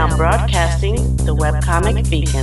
now broadcasting the Webcomic Beacon.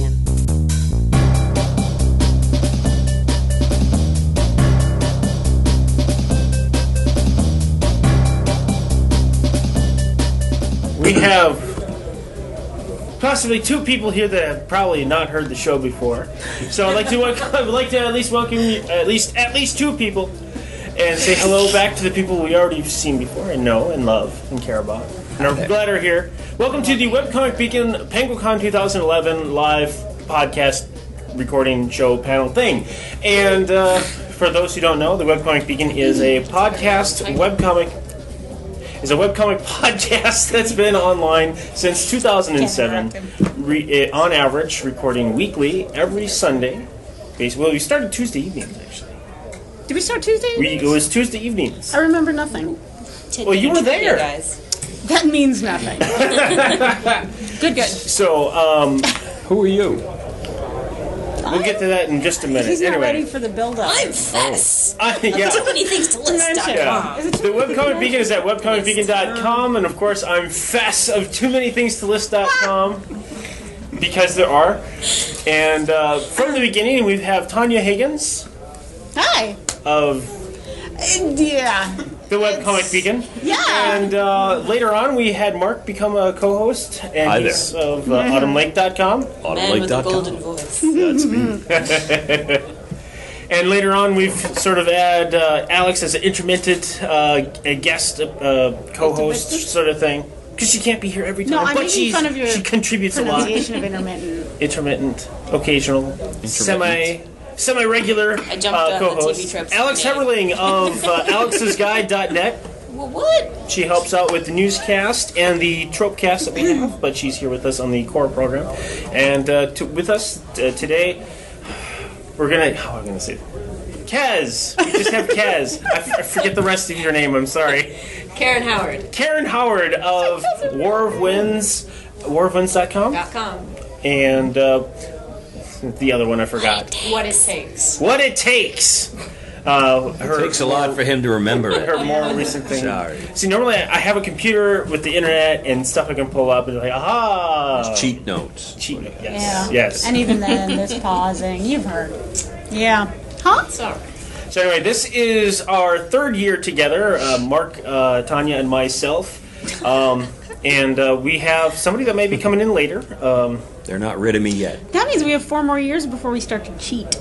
We have possibly two people here that have probably not heard the show before. So I'd like to at least welcome at least two people and say hello back to the people we already seen before and know and love and care about. And are glad are here. Welcome to the Webcomic Beacon PenguinCon 2011 live podcast recording show panel thing. And for those who don't know, the Webcomic Beacon is a webcomic podcast that's been online since 2007, on average, recording weekly every Sunday. Well, we started Tuesday evenings, actually. Did we start Tuesday evenings? It was Tuesday evenings. I remember nothing. Well, you were there. Guys. That means nothing. Good. So, who are you? We'll get to that in just a minute. He's not anyway. ready for the build-up. I'm Fess. Yeah. Too many things to list. Yeah. The Webcomic Beacon is at webcomicbeacon.com, and of course I'm Fess of too many things to list.com because there are. And from the beginning we have Tanya Higgins. Hi. Of Yeah. the Webcomic Beacon. Yeah. And later on we had Mark become a co-host, and Hi he's of autumnlake.com. Man with a golden voice. That's me. And later on, we've sort of had Alex as an intermittent a guest co-host sort of thing. Because she can't be here every time. No, I'm but making fun of your she contributes a lot. pronunciation of intermittent. Intermittent, occasional, semi-regular I jumped on the co-host. TV tropes Alex today. Heberling of alexsguide.net. Well, what? She helps out with the newscast and the tropecast that we have, but she's here with us on the core program. And with us today, we're going to... How am I going to say it? Kez! We just have Kez. I forget the rest of your name, I'm sorry. Karen Howard. Karen Howard of War of Winds, warofwinds.com. .com. And the other one I forgot. What it takes. What It Takes. It takes a lot for him to remember it. Her more recent thing. Sorry. See, normally I have a computer with the internet and stuff I can pull up and like, aha! Cheat notes. Cheat note, Yeah. yes. Yes. And even then, there's pausing. You've heard. Yeah. Huh? Sorry. So anyway, this is our third year together, Mark, Tanya, and myself. And we have somebody that may be coming in later. They're not rid of me yet. That means we have 4 more years before we start to cheat.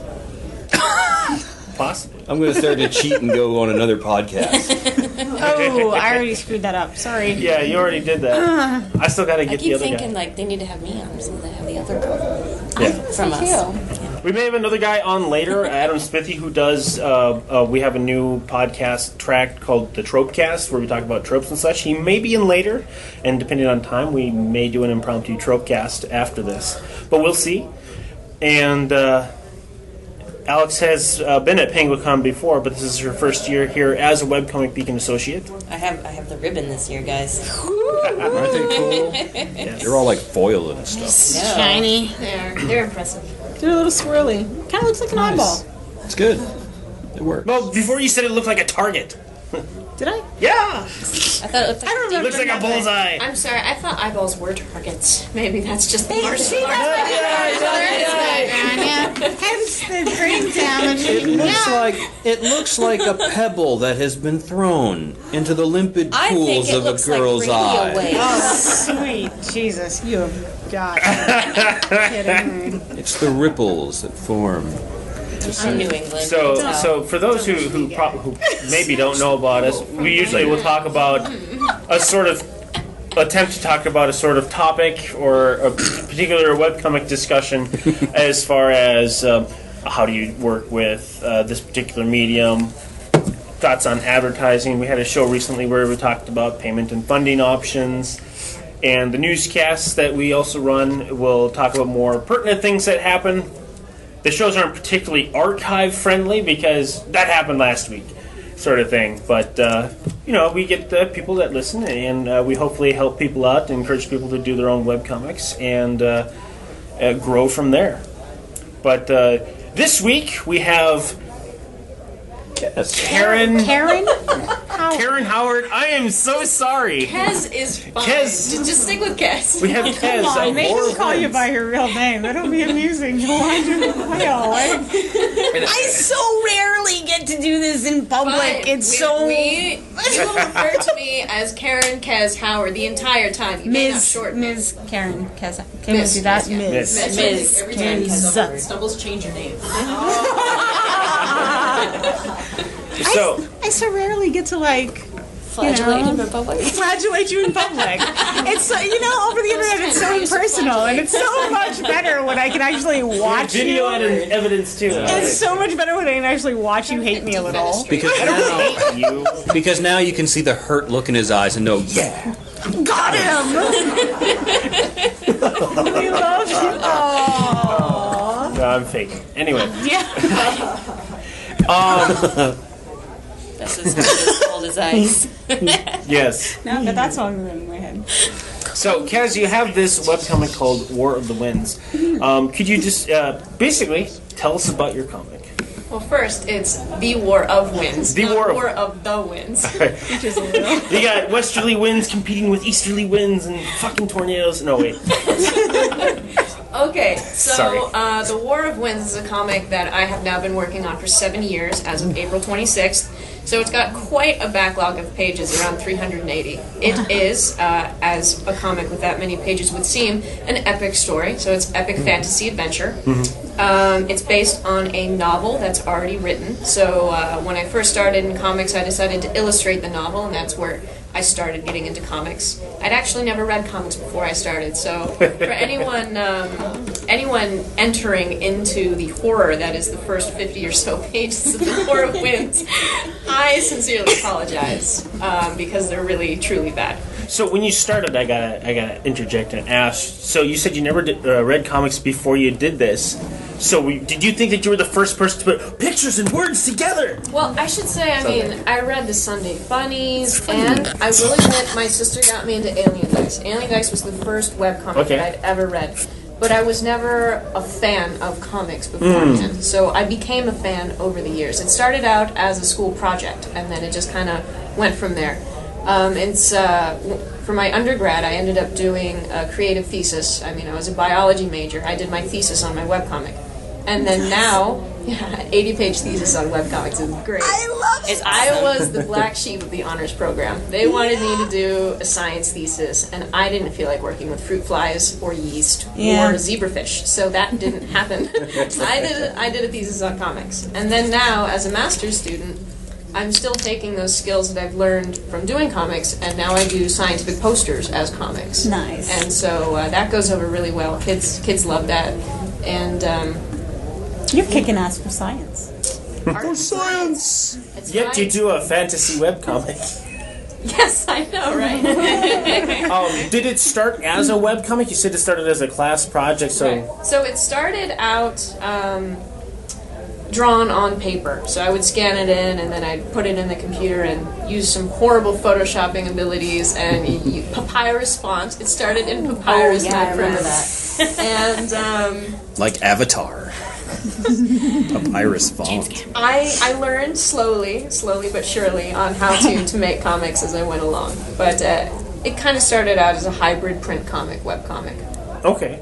Possibly. I'm going to start to cheat and go on another podcast. Oh, I already screwed that up. Sorry. Yeah, you already did that. I still got to I get the keep other thinking, guy. like, they need to have me on so they have the other girl Yeah. from us. We may have another guy on later, Adam Smithy, who does. We have a new podcast track called the Tropecast, where we talk about tropes and such. He may be in later, and depending on time, we may do an impromptu Tropecast after this. But we'll see. And Alex has been at PenguinCon before, but this is her first year here as a Webcomic Beacon associate. I have the ribbon this year, guys. Aren't they cool? Yes. They're all like foil and stuff. Shiny. They're impressive. They're a little swirly. Kind of looks like an eyeball. It's good. It works. Well, before you said it looked like a target. Did I? Yeah! I thought it looked like I don't It remember. looks like a bullseye. I'm sorry, I thought eyeballs were targets. Maybe that's just the Hence the brain damage. It looks like a pebble that has been thrown into the limpid I think pools it of a looks like girl's radio eye. waves. Oh, sweet Jesus. You have got kidding me. It's the ripples that form. I'm New England. So for those who maybe don't know about us, we usually will talk about a sort of attempt to talk about a sort of topic or a particular webcomic discussion as far as how do you work with this particular medium, thoughts on advertising. We had a show recently where we talked about payment and funding options. And the newscasts that we also run will talk about more pertinent things that happen. The shows aren't particularly archive-friendly because that happened last week, sort of thing. But, we get people that listen, and we hopefully help people out and encourage people to do their own webcomics and grow from there. But this week we have Yes. Karen Karen? Howard. I am so sorry. Kez is fine. Kez. Just stick with Kez. We have Kez. Come on, of make War him call you Winds. by your real name. That'll be amusing. You'll want to quail. I so rarely get to do this in public. But It's you will refer to me as Karen Kez Howard the entire time. You may not shorten it. Ms. Karen Keza. Can we Miss, do that? yes, Ms. Ms. Every time you Ms. stumble, stumbles, change your name. So, I so rarely get to Flagellate him in public. flagellate you in public. It's so, over the internet it's so impersonal, and it's so much better when I can actually watch video you. and evidence too. It's so much better when I can actually watch you hate me a little. Because now, because now you can see the hurt look in his eyes and know, yeah. Got him! We love you. Aww. No, I'm faking. Anyway, Yeah. That's as cold as ice. yes. Now that that song is in my head. So, Kaz, you have this webcomic called War of the Winds. Could you just basically tell us about your comic? Well, first, it's the War of Winds. The not War of- of the Winds. You got westerly winds competing with easterly winds and fucking tornadoes. No, wait. Okay, Sorry. so The War of Winds is a comic that I have now been working on for 7 years as of April 26th. So it's got quite a backlog of pages, around 380. It is, as a comic with that many pages would seem, an epic story. So it's epic fantasy adventure. It's based on a novel that's already written. So when I first started in comics, I decided to illustrate the novel, and that's where I started getting into comics. I'd actually never read comics before I started, so for anyone entering into the horror that is the first 50 or so pages of the War of Winds, I sincerely apologize because they're really truly bad. So when you started, I gotta interject and ask. So you said you never read comics before you did this. So did you think that you were the first person to put pictures and words together? Well, I should say, I read the Sunday Bunnies, and I will admit my sister got me into Alien Dice. Alien Dice was the first webcomic that I'd ever read. But I was never a fan of comics beforehand, so I became a fan over the years. It started out as a school project, and then it just kind of went from there. For my undergrad, I ended up doing a creative thesis. I was a biology major. I did my thesis on my webcomic. And then now, 80-page thesis on webcomics is great. I love it. I was the black sheep of the honors program. They wanted me to do a science thesis, and I didn't feel like working with fruit flies or yeast or zebrafish, so that didn't happen. I did a thesis on comics. And then now, as a master's student, I'm still taking those skills that I've learned from doing comics, and now I do scientific posters as comics. Nice. And so that goes over really well. Kids love that. And You're kicking ass for science. for science. It's Yet fine. you do a fantasy webcomic. Yes, I know, right? Did it start as a webcomic? You said it started as a class project, so... Right. So it started out drawn on paper. So I would scan it in, and then I'd put it in the computer and use some horrible photoshopping abilities and papyrus font. It started in papyrus. Oh, yeah, I remember that. And Like Avatar. Papyrus font. I learned slowly but surely on how to make comics as I went along. But it kind of started out as a hybrid print comic, webcomic. Okay.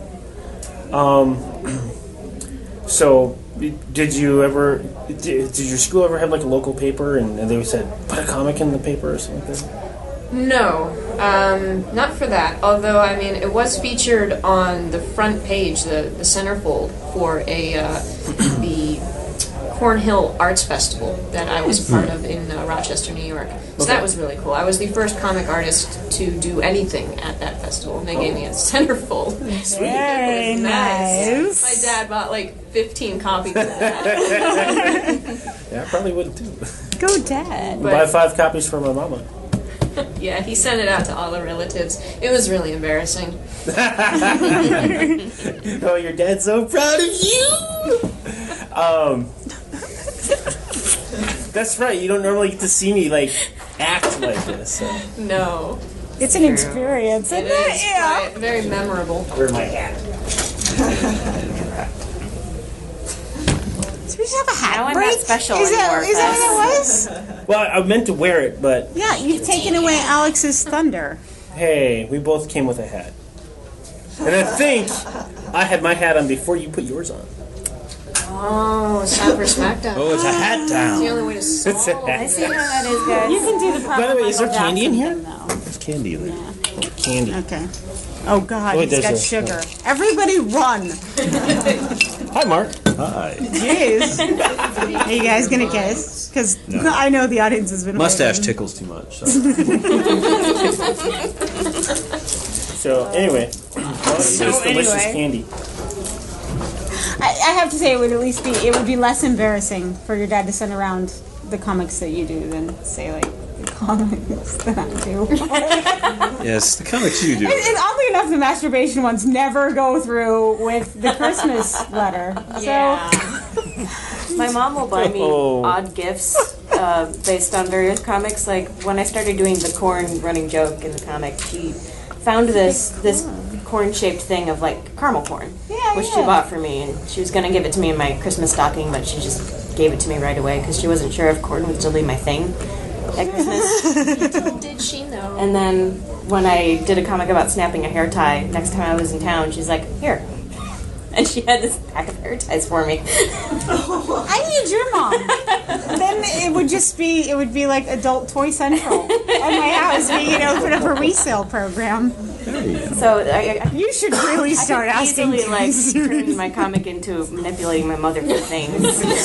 So, did your school ever have like a local paper and they said, put a comic in the paper or something like that? No, not for that. Although, it was featured on the front page, the centerfold, for the Cornhill Arts Festival that I was part of in Rochester, New York. So that was really cool. I was the first comic artist to do anything at that festival, and they gave me a centerfold. Very nice. My dad bought like 15 copies of that. Yeah, I probably would too. Go, Dad. Buy 5 copies for my mama. Yeah, he sent it out to all the relatives. It was really embarrassing. Oh, your dad's so proud of you! That's right, you don't normally get to see me, act like this, so... No. It's an experience, isn't It it? is Yeah. quite very memorable. Where's my hat? We should have a hat Now I'm break. not special is that anymore, what it was? Well, I meant to wear it, but Yeah, you've taken away Alex's thunder. hey, we both came with a hat. And I think I had my hat on before you put yours on. Oh, it's time for SmackDown. Oh, it's a hat It's the town. only way to solve It's a hat. I see how that is, guys. You can do the proper By the way, is there Michael candy in Jackson here? thing, though. There's candy in there. Candy. Okay. Oh God, Oh, he's there's got a- sugar. Everybody run! Hi, Mark. Hi. Jeez. Are you guys gonna kiss? Because I know the audience has been Mustache waiting. tickles too much. So. So, anyway. Well, it's just delicious anyway. candy. I have to say, it would be less embarrassing for your dad to send around the comics that you do than say like the comics that I do. Yes, the comics you do. And oddly enough, the masturbation ones never go through with the Christmas letter. Yeah. My mom will buy me Oh. odd gifts based on various comics. Like when I started doing the corn running joke in the comic, she found this corn-shaped thing of like caramel corn, which she bought for me, and she was gonna give it to me in my Christmas stocking, but she just gave it to me right away because she wasn't sure if corn would still be my thing at Christmas. Little did she know. And then when I did a comic about snapping a hair tie, next time I was in town, she's like, "Here." And she had this pack of hair ties for me. I need your mom. Then it would be like Adult Toy Central at my house. We open up a resale program. So I You should really start could asking. easily like things. turn my comic into manipulating my mother for things.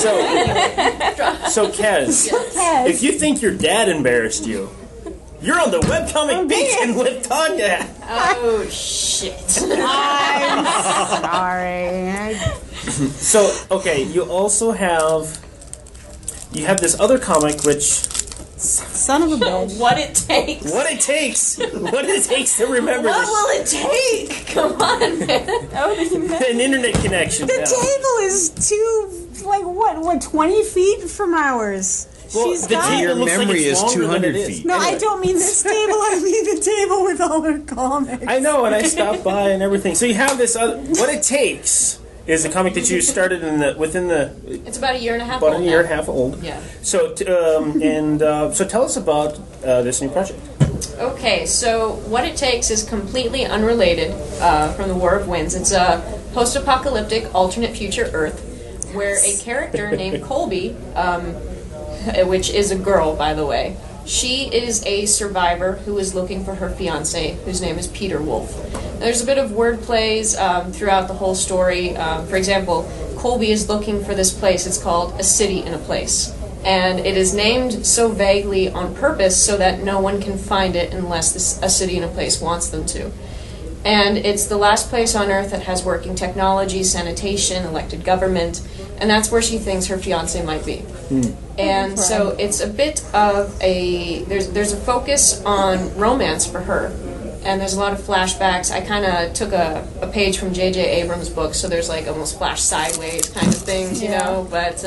So Kez, if you think your dad embarrassed you, you're on the webcomic beacon with Tanya. Oh, shit. I'm sorry. So, okay, you also have this other comic, which Son of a bitch. What it takes. what it takes to remember What this. will it take? Come on, man. An internet connection. The yeah. table is what 20 feet from ours. Well, She's the got table Your looks like memory it's is longer than 200 it is. feet. No, I Anyway. don't mean this table. I mean the table with all her comics. I know, and I stopped by and everything. So you have this other. What it takes is a comic that you started within the It's about a year and a half about old a year now. and a half old. Yeah. So so tell us about this new project. Okay, so What It Takes is completely unrelated from the War of Winds. It's a post-apocalyptic alternate future Earth where a character named Colby, which is a girl, by the way, she is a survivor who is looking for her fiancé, whose name is Peter Wolf. Now, there's a bit of word plays throughout the whole story. For example, Colby is looking for this place. It's called A City in a Place. And it is named so vaguely on purpose so that no one can find it unless a city in a place wants them to. And it's the last place on Earth that has working technology, sanitation, elected government, and that's where she thinks her fiancé might be. And so it's a bit of there's a focus on romance for her, and there's a lot of flashbacks. I kind of took a page from J.J. Abrams' book, so there's like almost flash sideways kind of things, you know, but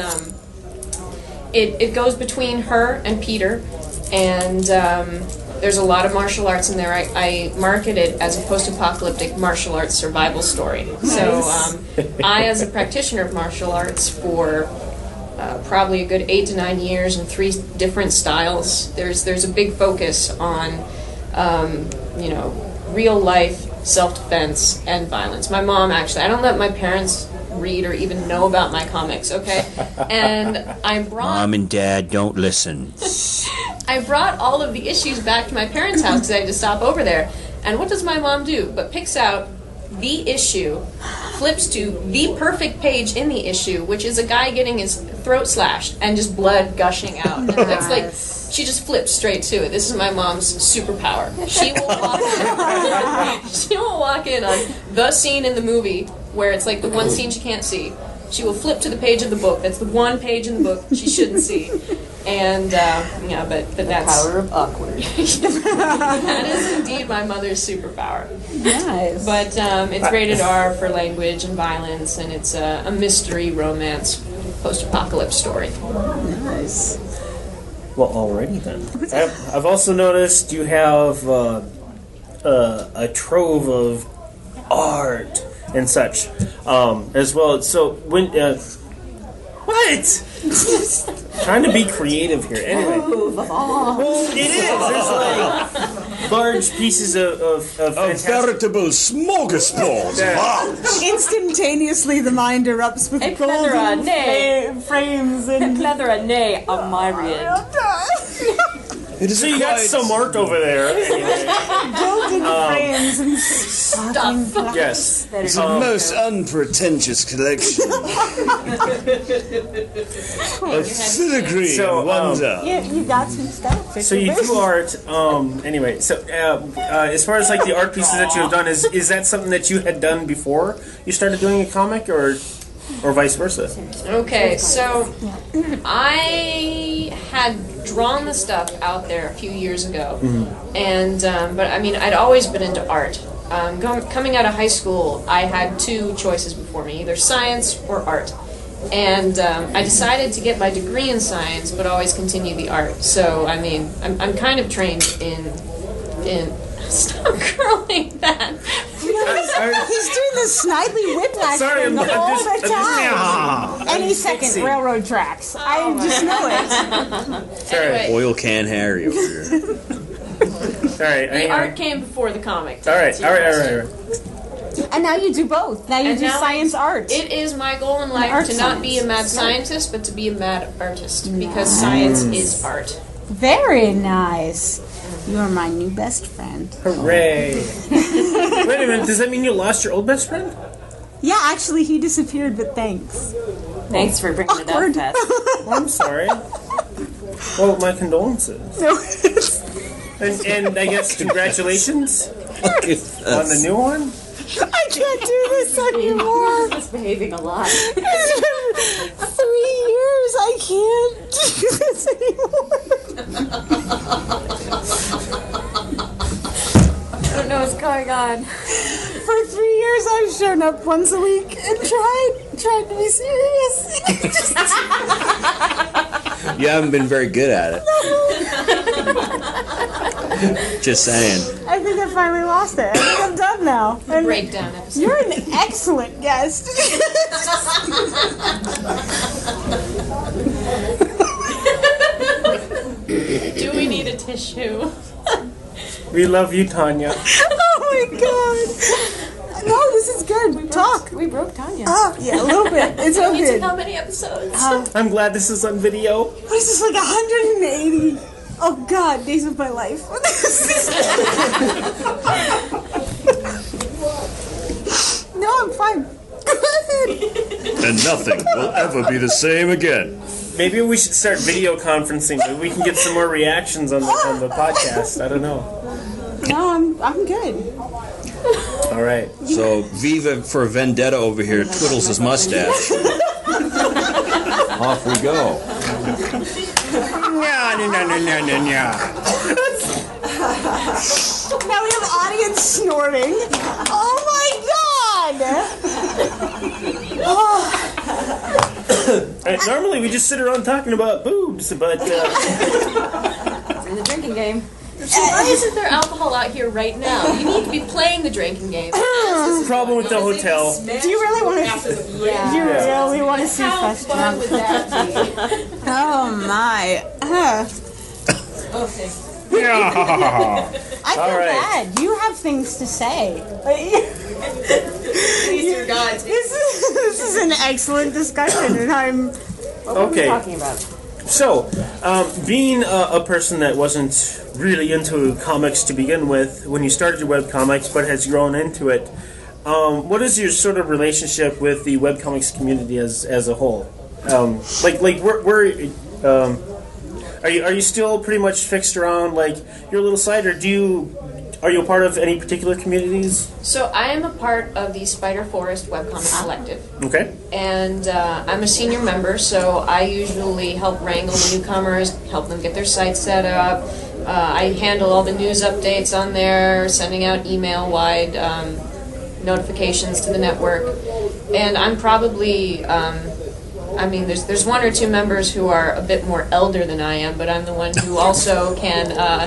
it goes between her and Peter, and there's a lot of martial arts in there. I market it as a post-apocalyptic martial arts survival story. So I, as a practitioner of martial arts for probably a good 8 to 9 years in 3 different styles, there's a big focus on, real life self-defense and violence. My mom, actually, I don't let my parents read or even know about my comics, okay? And I brought... Mom and Dad, don't listen. I brought all of the issues back to my parents' house because I had to stop over there. And what does my mom do? But picks out the issue, flips to the perfect page in the issue, which is a guy getting his throat slashed and just blood gushing out. And it's like, she just flips straight to it. This is my mom's superpower. She will walk in on the scene in the movie where it's like the one scene she can't see. She will flip to the page of the book. That's the one page in the book she shouldn't see. And, but that's... Power of awkward. That is indeed my mother's superpower. Nice. But it's rated R for language and violence, and it's a mystery romance post-apocalypse story. Nice. Well, already then. I've also noticed you have a trove of art and such as well. So when What? Trying to be creative here. Anyway. Well, it is. There's like large pieces of fantastic... veritable smorgasbord. Wow. Instantaneously, the mind erupts with A golden plethora, nay. frames and Plethora, nay, a myriad. It is So you got some art over there. Anyway. golden frames and sparkling glass. Yes. It's a most unpretentious collection of filigree So, and wonder. You got some stuff. So you do art. Anyway, so as far as like the art pieces that you have done, is that something that you had done before you started doing a comic, or vice versa? Okay, so I had drawn the stuff out there a few years ago, and but I mean I'd always been into art. Coming out of high school, I had two choices before me: either science or art. And I decided to get my degree in science, but always continue the art. So I mean, I'm kind of trained in. Stop curling that. He's doing the snidely whiplash Sorry, thing I'm all just- the I'm time. Any second, fixing. railroad tracks. I just know it. Anyway, Oil can Harry over here. All right. the art came before the comic. All right. And now you do both. Now you And do now science art. It is my goal in life art to not be a mad science. scientist, but to be a mad artist, because science is art. Very nice. You are my new best friend. Hooray! Wait a minute. Does that mean you lost your old best friend? Yeah, actually, he disappeared, but thanks. Thanks for bringing it Awkward. up, Tess. Oh, I'm sorry. Well, my condolences. No, And I guess congratulations on the new one. I can't do this anymore. Misbehaving a lot. It's been 3 years. I can't do this anymore. I don't know what's going on. For 3 years, I've shown up once a week and tried to be serious. You haven't been very good at it. Just saying. I think I finally lost it. I think I'm done now. And Breakdown episode. you're an excellent guest. Do we need a tissue? We love you, Tanya. Oh my god. No, this is good. Talk. We broke Tanya. Oh, yeah, a little bit. It's all It's good. how many episodes? I'm glad this is on video. What is this, like 180? Oh god, days of my life. No, I'm fine. Go ahead. And nothing will ever be the same again. Maybe we should start video conferencing. Maybe we can get some more reactions on the podcast. I don't know. No, I'm good. All right. So Viva for Vendetta over here twiddles his mustache. Off we go. Now we have audience snorting. Oh my god! Normally we just sit around talking about boobs, but It's in the drinking game. Why isn't there alcohol out here right now? You need to be playing the drinking game. problem with the hotel. Do you really want to? Yeah. Do you really want to see How Fest fun drunk? would that be? Oh my! Okay. I feel All right. bad. You have things to say. Please, dear God. This is an excellent discussion, and I'm. What were we Okay. talking about? So, being a person that wasn't really into comics to begin with when you started your webcomics, but has grown into it, what is your sort of relationship with the webcomics community as a whole? Are you still pretty much fixed around like your little site, or are you a part of any particular communities? So I am a part of the Spider Forest Webcomic Collective. Okay. And I'm a senior member, so I usually help wrangle the newcomers, help them get their site set up. I handle all the news updates on there, sending out email-wide notifications to the network. And I'm probably, there's one or two members who are a bit more elder than I am, but I'm the one who also can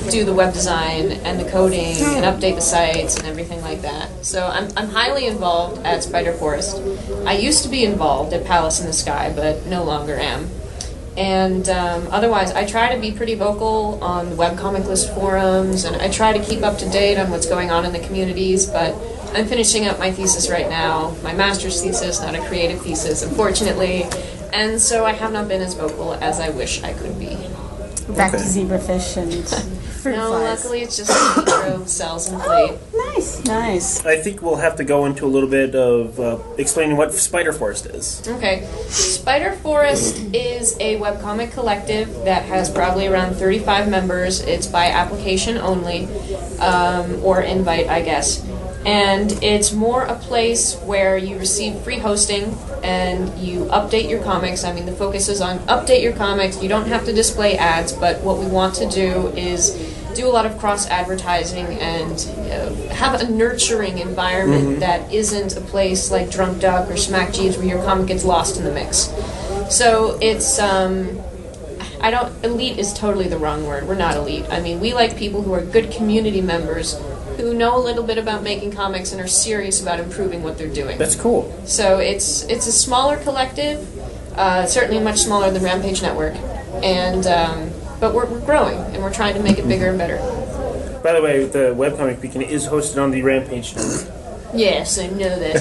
do the web design and the coding and update the sites and everything like that. So I'm highly involved at Spider Forest. I used to be involved at Palace in the Sky, but no longer am. And otherwise, I try to be pretty vocal on the webcomic list forums, and I try to keep up to date on what's going on in the communities, but I'm finishing up my thesis right now, my master's thesis, not a creative thesis, unfortunately, and so I have not been as vocal as I wish I could be. Back to zebrafish and fruit No, flies. luckily it's just micro cells and plate. Nice, nice. I think we'll have to go into a little bit of explaining what Spider Forest is. Okay. Spider Forest is a webcomic collective that has probably around 35 members. It's by application only, or invite, I guess. And it's more a place where you receive free hosting and you update your comics. I mean, the focus is on update your comics. You don't have to display ads, but what we want to do is do a lot of cross-advertising and have a nurturing environment that isn't a place like Drunk Duck or Smack Jeeves where your comic gets lost in the mix. So it's, elite is totally the wrong word. We're not elite. I mean, we like people who are good community members who know a little bit about making comics and are serious about improving what they're doing. That's cool. So it's a smaller collective, certainly much smaller than Rampage Network, and but we're growing and we're trying to make it bigger and better. By the way, the webcomic beacon is hosted on the Rampage Network. Yes, I know that.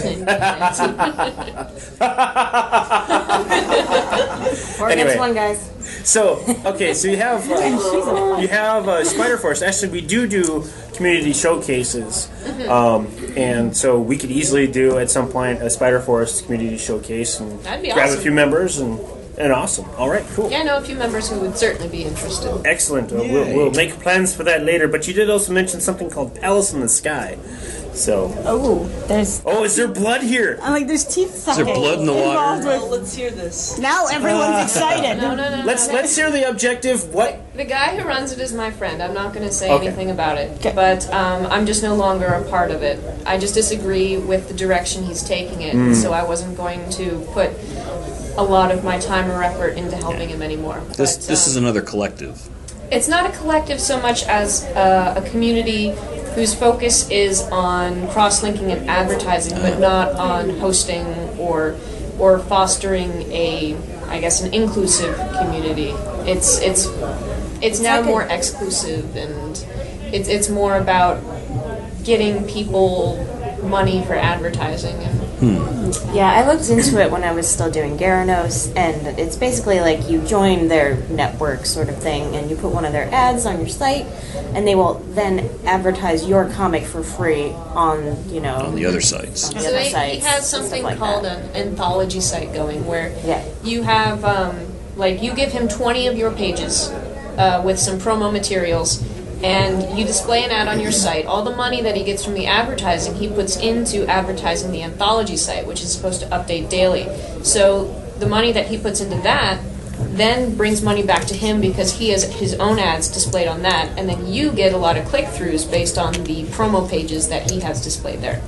Four Anyway. against one, guys. So, okay, so you have Spider Force. Actually, we do community showcases, and so we could easily do at some point a Spider Forest community showcase and That'd be grab awesome. a few members and awesome. All right, cool. Yeah, I know a few members who would certainly be interested. Excellent. We'll make plans for that later. But you did also mention something called Palace in the Sky. So, is there blood here? I'm like, there's teeth sucking. there blood in the water? involved with- Let's hear this. Now everyone's excited. No. Let's hear the objective. What? The guy who runs it is my friend. I'm not going to say Okay. anything about it. Okay. But I'm just no longer a part of it. I just disagree with the direction he's taking it, so I wasn't going to put a lot of my time or effort into helping him anymore. This But, is another collective. It's not a collective so much as a community whose focus is on cross-linking and advertising, but not on hosting or fostering an inclusive community. It's now more exclusive, and it's more about getting people money for advertising. Yeah, I looked into it when I was still doing Garanos, and it's basically like you join their network sort of thing, and you put one of their ads on your site, and they will then advertise your comic for free on On the other sites. on the So other he sites has and something stuff like called that. an anthology site going where Yeah. you have, you give him 20 of your pages with some promo materials, and you display an ad on your site. All the money that he gets from the advertising, he puts into advertising the anthology site, which is supposed to update daily. So the money that he puts into that then brings money back to him because he has his own ads displayed on that, and then you get a lot of click-throughs based on the promo pages that he has displayed there.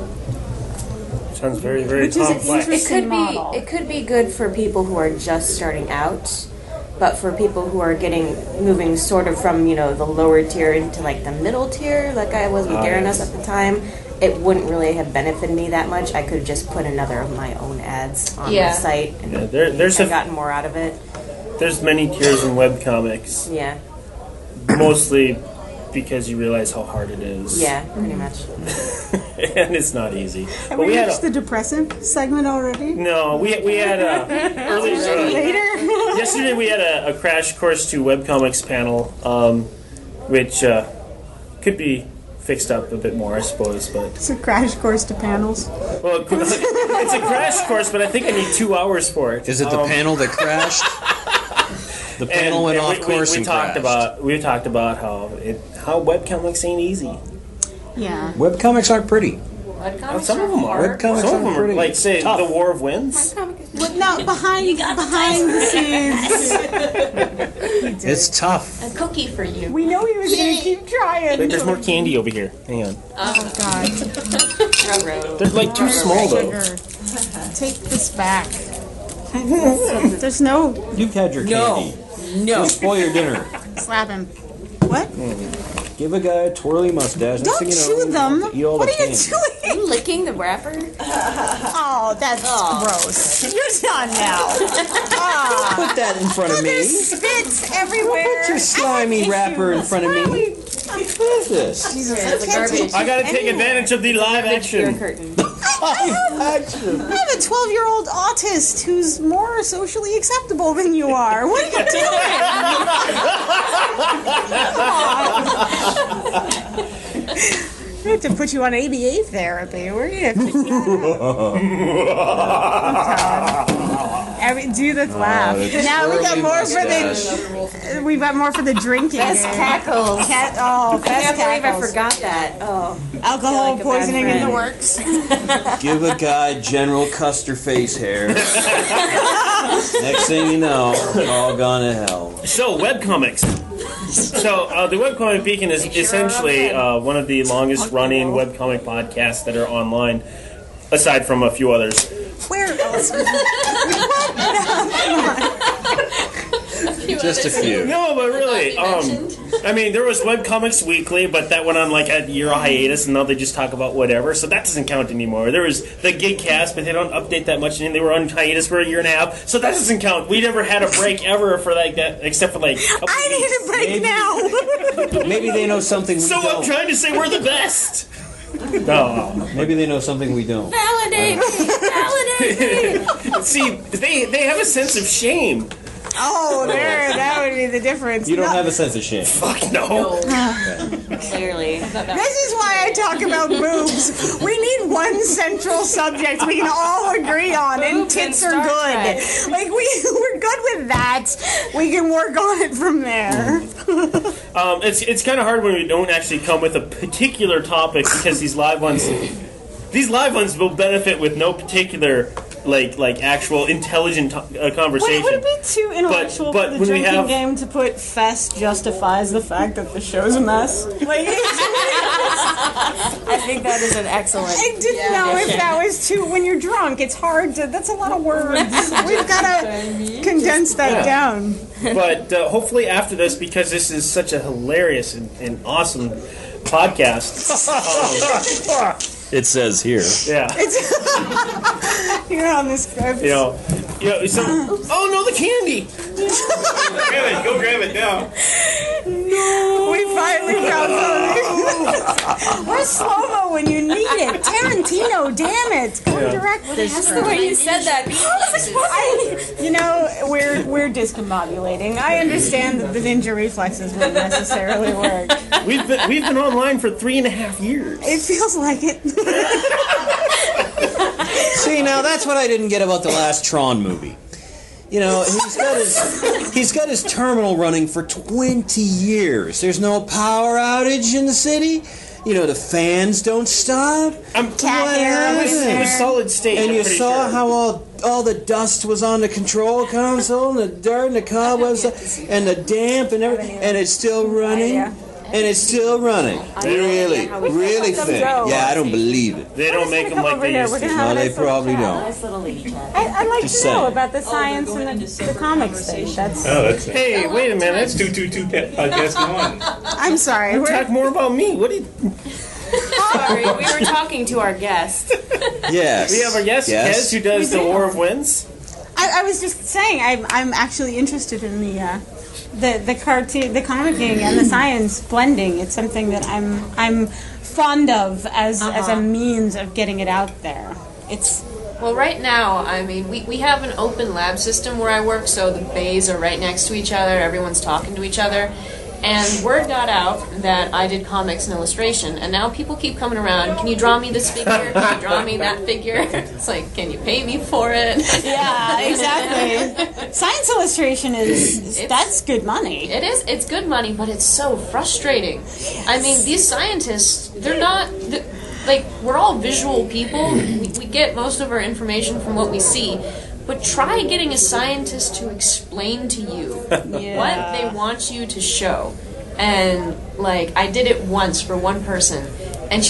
Sounds very, very Which is an complex. interesting model. It could be good for people who are just starting out, but for people who are moving sort of from the lower tier into like the middle tier, like I was with Garanos at the time, it wouldn't really have benefited me that much. I could have just put another of my own ads on Yeah. the site and Yeah, there's gotten more out of it. there's many tiers in webcomics, Yeah, mostly because you realize how hard it is. yeah, pretty much. And it's not easy. Have But we had reached the depressive segment already? no, we had earlier. Later? Yesterday we had a crash course to webcomics panel, which could be fixed up a bit more, I suppose. But It's a crash course to panels. well, it's a crash course, but I think I need 2 hours for it. Is it the panel that crashed? The panel went off course and crashed. We talked about how webcomics ain't easy. Yeah. Webcomics aren't pretty. Some of them are. Webcomics Some of them aren't are. pretty. Like say Tough. the War of Winds. But no, behind the scenes. It's tough. A cookie for you. We know he was going to keep trying. Wait, there's more candy over here. Hang on. Oh, God. They're like too small though. Sugar. Take this back. There's no... You've had your candy. No. Don't spoil your dinner. Slap him. What? Give a guy a twirly mustache. Don't chew them. Eat all What the are you candy. doing? Licking the wrapper? Oh, that's gross. You're done now. Ah. Put that in front of me. There's spit everywhere. Put your slimy wrapper in front of me. What is this? It's a garbage. I gotta take advantage of the live Your action. curtain. I have a 12-year-old autist who's more socially acceptable than you are. What are you doing? We have to put you on ABA therapy. We're gonna have to do the laugh. Now we got more for the. We've got more for the drinking. Best cackles. Best I can't believe I cackles. forgot that. Oh. Alcohol like a bad poisoning in the friend. works. Give a guy General Custer face hair. Next thing you know, we're all gone to hell. So, webcomics. So, the Webcomic Beacon is essentially one of the longest running webcomic podcasts that are online, aside from a few others. Where else? Just a few. No, but really, I mean, there was Webcomics Weekly, but that went on like a year hiatus, and now they just talk about whatever, so that doesn't count anymore. There was the Gigcast, but they don't update that much, and they were on hiatus for a year and a half, so that doesn't count. We never had a break ever for like that, except for like. I need a break now. Maybe they know something we So don't. I'm trying to say we're the best. No. Maybe they know something we don't. Validate me! Validate me! See, they have a sense of shame. Oh, there, that would be the difference. You don't No, have a sense of shame. Fuck no. Clearly. This is why I talk about boobs. We need one central subject we can all agree on, and Boobs tits and are Star good. Trek. Like we're good with that. We can work on it from there. It's kind of hard when we don't actually come with a particular topic because these live ones will benefit with no particular like actual intelligent conversation. Would it be too intellectual but for the when we drinking have- game to put Fest justifies the fact that the show's a mess? Like, I think that is an excellent. I didn't know if that was too. When you're drunk, it's hard to. That's a lot of words. We've got to condense that down. But hopefully after this, because this is such a hilarious and awesome podcast. It says here. Yeah. You're on the script. You know, so, oh no, the candy! Go grab it now. We finally found something. Where's slow-mo when you need it? Tarantino, damn it. Go direct this. That's the way you said that. We're discombobulating. I understand that the ninja reflexes wouldn't necessarily work. We've been online for 3.5 years. It feels like it. See, now that's what I didn't get about the last Tron movie. You know, he's got his terminal running for 20 years. There's no power outage in the city. You know, the fans don't stop. Cat hair It was was there. solid state. And I'm you pretty saw sure. how all the dust was on the control console, and the dirt and the cobwebs, and the damp and everything, and it's still running. And it's still running. Really thick. Yeah, I don't believe it. They don't make them like they used to. No, they probably don't. Nice little leaf chat. I'd like Just to know saying. about the science and the comics thing. That's. Hey, wait a minute. That's 222 podcast in one. I'm sorry. Talk more about me. What do you? Sorry, we were talking to our guest. Yes. We have our guest, Yes. Kez, who does the War of Winds. I was just saying I'm actually interested in the cartoon, the comicking, and the science blending. It's something that I'm fond of as a means of getting it out there. It's Well, right now, I mean, we have an open lab system where I work, so the bays are right next to each other, everyone's talking to each other. And word got out that I did comics and illustration, and now people keep coming around. Can you draw me this figure? Can you draw me that figure? It's like, can you pay me for it? yeah, exactly. Science illustration that's good money. It is. It's good money, but it's so frustrating. I mean, these scientists, they're not... Like, we're all visual people. We get most of our information from what we see. But try getting a scientist to explain to you what they want you to show. And, like, I did it once for one person. And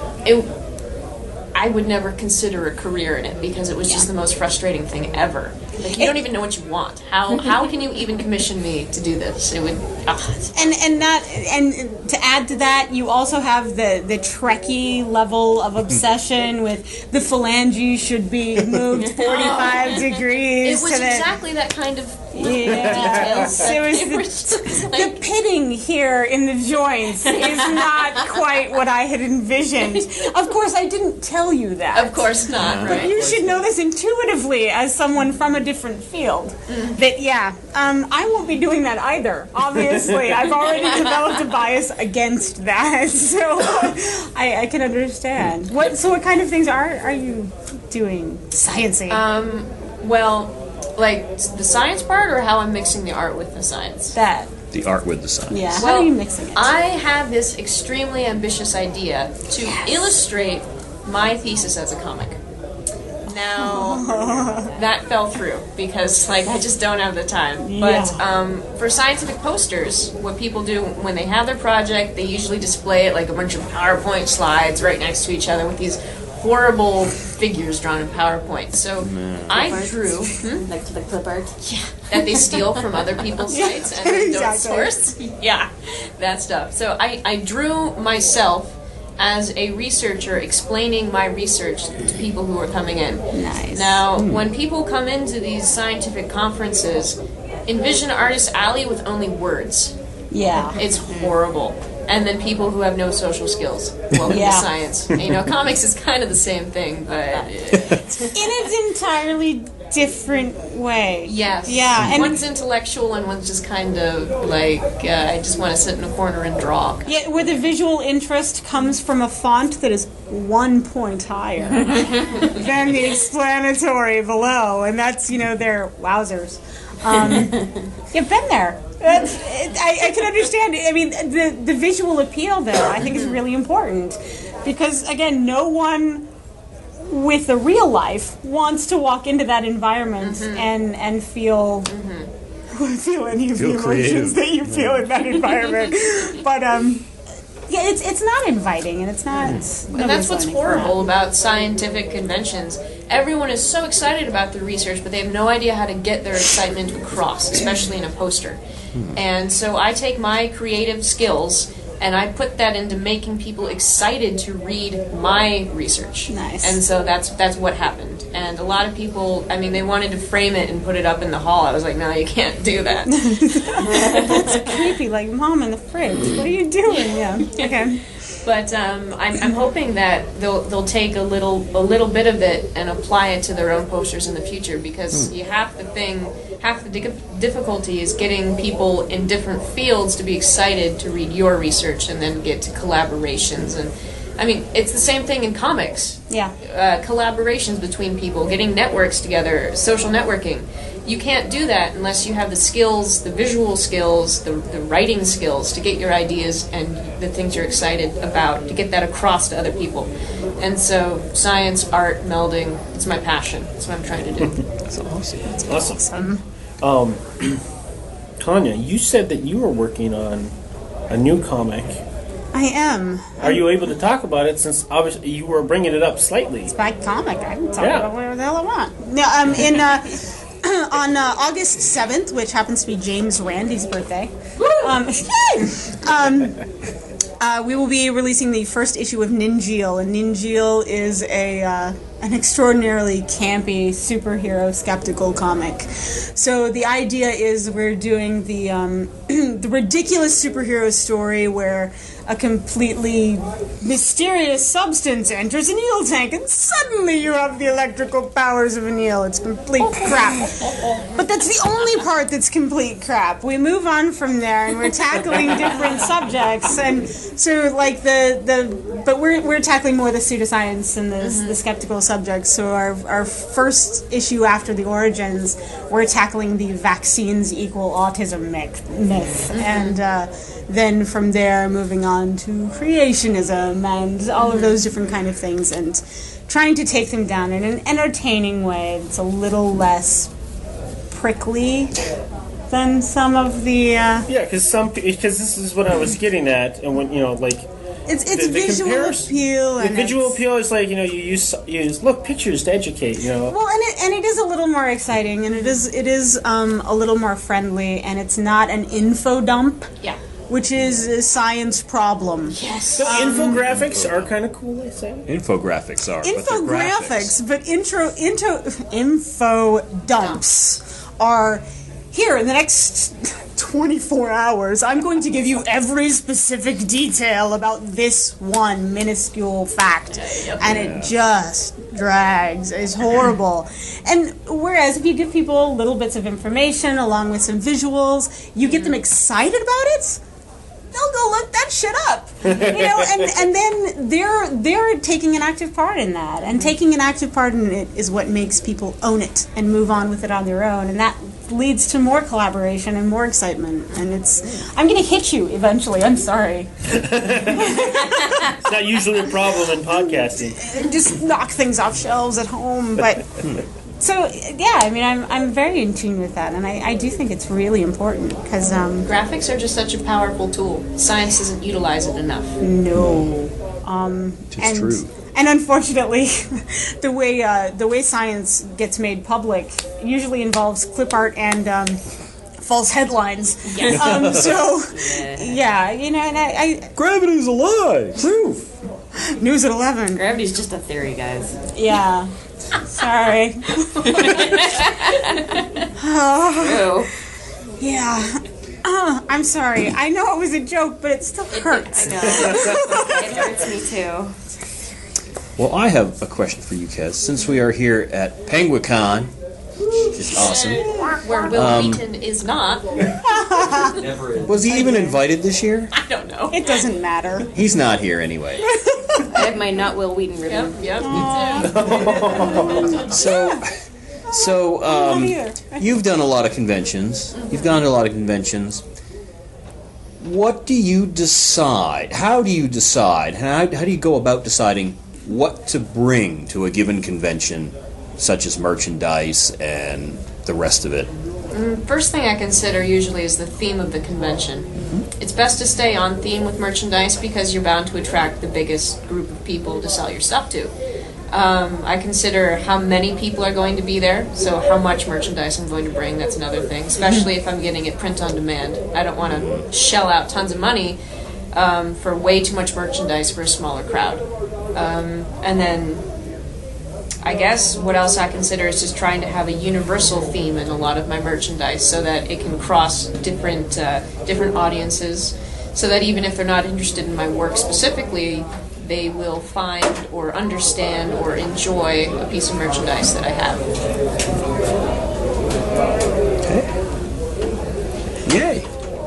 I would never consider a career in it because it was just the most frustrating thing ever. Like, you don't even know what you want. How can you even commission me to do this? It would. And to add to that, you also have the Trekkie level of obsession with the phalange should be moved 45 degrees. It was exactly that kind of details. It was the pitting here in the joints is not quite what I had envisioned. Of course, I didn't tell you that. Of course not, right? You should know this intuitively as someone from a different field. That, I won't be doing that either, obviously. I've already developed a bias against that, so I can understand. What kind of things are you doing sciencey? Well, like the science part, or how I'm mixing the art with the science? That. The art with the science. Yeah, Well, how are you mixing it? I have this extremely ambitious idea to illustrate my thesis as a comic. Now, that fell through because, I just don't have the time. But for scientific posters, what people do when they have their project, they usually display it like a bunch of PowerPoint slides right next to each other with these horrible figures drawn in PowerPoint. So I drew like the clip art. that they steal from other people's sites and they don't source. Yeah, that stuff. So I drew myself as a researcher explaining my research to people who are coming in. Nice. Now, when people come into these scientific conferences, envision Artist Alley with only words. Yeah. It's horrible. And then people who have no social skills. Welcome to science. Comics is kind of the same thing, but in its entirely different way. yes. Yeah, and one's intellectual and one's just kind of like, I just want to sit in a corner and draw. yeah, where the visual interest comes from a font that is 1 point higher than the explanatory below, and that's their wowzers. You've been there. I can understand. I mean, the visual appeal, though, I think is really important because, again, no one with a real life wants to walk into that environment and feel any of the emotions that you feel in that environment. But it's not inviting, and it's not. And that's what's horrible about scientific conventions. Everyone is so excited about the research, but they have no idea how to get their excitement across, especially in a poster. And so I take my creative skills and I put that into making people excited to read my research. Nice. And so that's what happened. And a lot of people, they wanted to frame it and put it up in the hall. I was like, no, you can't do that. That's creepy, like Mom in the fridge. What are you doing? Yeah. Okay. But I'm hoping that they'll take a little bit of it and apply it to their own posters in the future, because half the difficulty is getting people in different fields to be excited to read your research and then get to collaborations. And it's the same thing in comics. Yeah. Collaborations between people, getting networks together, social networking. You can't do that unless you have the skills, the visual skills, the writing skills to get your ideas and the things you're excited about, to get that across to other people. And so science, art, melding, it's my passion. That's what I'm trying to do. That's awesome. That's awesome. Tanya, you said that you were working on a new comic. I am. Are you able to talk about it, since obviously you were bringing it up slightly? It's my comic. I can talk about whatever the hell I want. On August 7th, which happens to be James Randi's birthday, we will be releasing the first issue of Ninjeel, and Ninjeel is an extraordinarily campy superhero skeptical comic. So the idea is we're doing the the ridiculous superhero story where a completely mysterious substance enters an eel tank and suddenly you have the electrical powers of an eel. It's complete crap. But that's the only part that's complete crap. We move on from there and we're tackling different subjects, and so like but we're tackling more the pseudoscience and the skeptical subjects. So our first issue after the origins, we're tackling the vaccines equal autism myth. And then from there moving on to creationism and all of those different kind of things, and trying to take them down in an entertaining way that's a little less prickly than some of the because this is what I was getting at, and when It's the visual appeal. The And visual it's- appeal is like, you use look pictures to educate. Well, and it is a little more exciting, and it is a little more friendly, and it's not an info dump. Yeah. Which is a science problem. Yes. So infographics are kind of cool, I say. Infographics are. Infographics, but info dumps are here in the next 24 hours. I'm going to give you every specific detail about this one minuscule fact, and it just drags. It's horrible. And whereas if you give people little bits of information along with some visuals, you get them excited about it. They'll go look that shit up, and then they're taking an active part in that, and taking an active part in it is what makes people own it and move on with it on their own, and that leads to more collaboration and more excitement. And I'm going to hit you eventually. I'm sorry. It's not usually a problem in podcasting. Just knock things off shelves at home, but. So yeah, I mean, I'm very in tune with that, and I do think it's really important because graphics are just such a powerful tool. Science doesn't utilize it enough. No, It's true. And unfortunately, the way science gets made public usually involves clip art and false headlines. Yes. So yeah, and I Gravity's a lie. Proof. News at 11. Gravity's just a theory, guys. Yeah. Sorry. True. Yeah. I'm sorry. I know it was a joke, but it still hurts. I know. It hurts me too. Well, I have a question for you, Kez. Since we are here at PenguinCon, which is awesome. Where Will Wheaton is not. Was he even invited this year? I don't know. It doesn't matter. He's not here anyway. I have my not Will Wheaton ribbon. Yep. So, you've done a lot of conventions. You've gone to a lot of conventions. What do you decide? How do you decide? How do you go about deciding what to bring to a given convention, such as merchandise and the rest of it? First thing I consider usually is the theme of the convention. It's best to stay on theme with merchandise because you're bound to attract the biggest group of people to sell your stuff to. I consider how many people are going to be there, so how much merchandise I'm going to bring, that's another thing, especially if I'm getting it print on demand. I don't want to shell out tons of money for way too much merchandise for a smaller crowd. And then I guess what else I consider is just trying to have a universal theme in a lot of my merchandise so that it can cross different audiences, so that even if they're not interested in my work specifically, they will find or understand or enjoy a piece of merchandise that I have. Okay. Yay.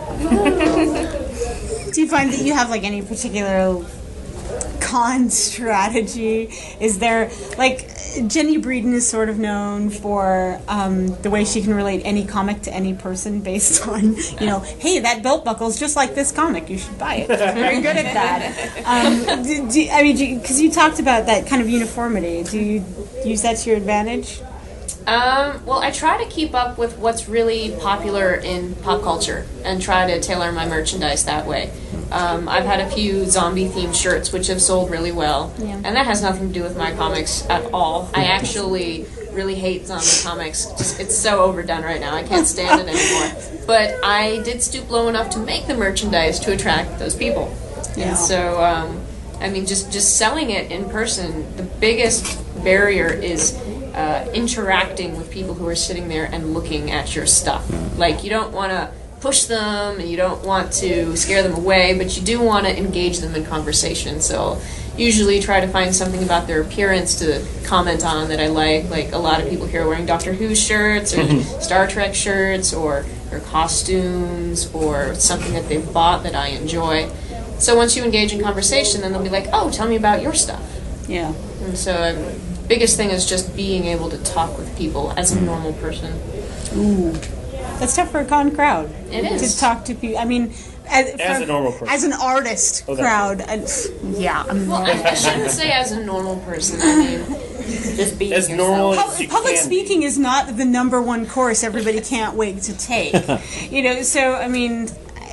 Do you find that you have like any particular con strategy? Is there like Jenny Breeden is sort of known for the way she can relate any comic to any person based on, hey, that belt buckle's just like this comic, you should buy it. She's very good at that. Because you talked about that kind of uniformity. Do you use that to your advantage? Well, I try to keep up with what's really popular in pop culture and try to tailor my merchandise that way. I've had a few zombie-themed shirts which have sold really well, and that has nothing to do with my comics at all. I actually really hate zombie comics. It's so overdone right now. I can't stand it anymore. But I did stoop low enough to make the merchandise to attract those people. Yeah. And so, just selling it in person, the biggest barrier is interacting with people who are sitting there and looking at your stuff. Like, you don't want to push them and you don't want to scare them away, but you do want to engage them in conversation. So usually try to find something about their appearance to comment on that I like. Like, a lot of people here are wearing Doctor Who shirts or Star Trek shirts or costumes or something that they've bought that I enjoy. So once you engage in conversation, then they'll be like, oh, tell me about your stuff. Yeah. And so biggest thing is just being able to talk with people as a normal person. Ooh. That's tough for a con crowd. It is. To talk to people. I mean, as a normal person. As an artist crowd. I shouldn't say as a normal person. I mean, just be as normal as you Public can speaking be. is not the number one course everybody can't wait to take. So, I mean,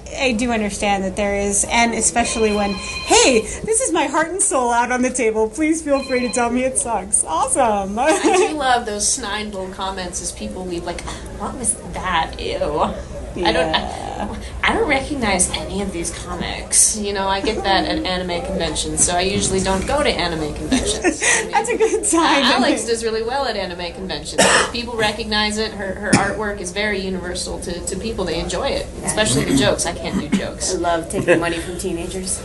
I do understand that there is, and especially when, hey, this is my heart and soul out on the table. Please feel free to tell me it sucks. Awesome. I do love those snide little comments as people leave, like, what was that? Ew. I don't recognize any of these comics. You know, I get that at anime conventions, so I usually don't go to anime conventions. I mean, That's a good time. Alex does really well at anime conventions. People recognize it. Her artwork is very universal to people. They enjoy it, especially the jokes. I can't do jokes. I love taking money from teenagers.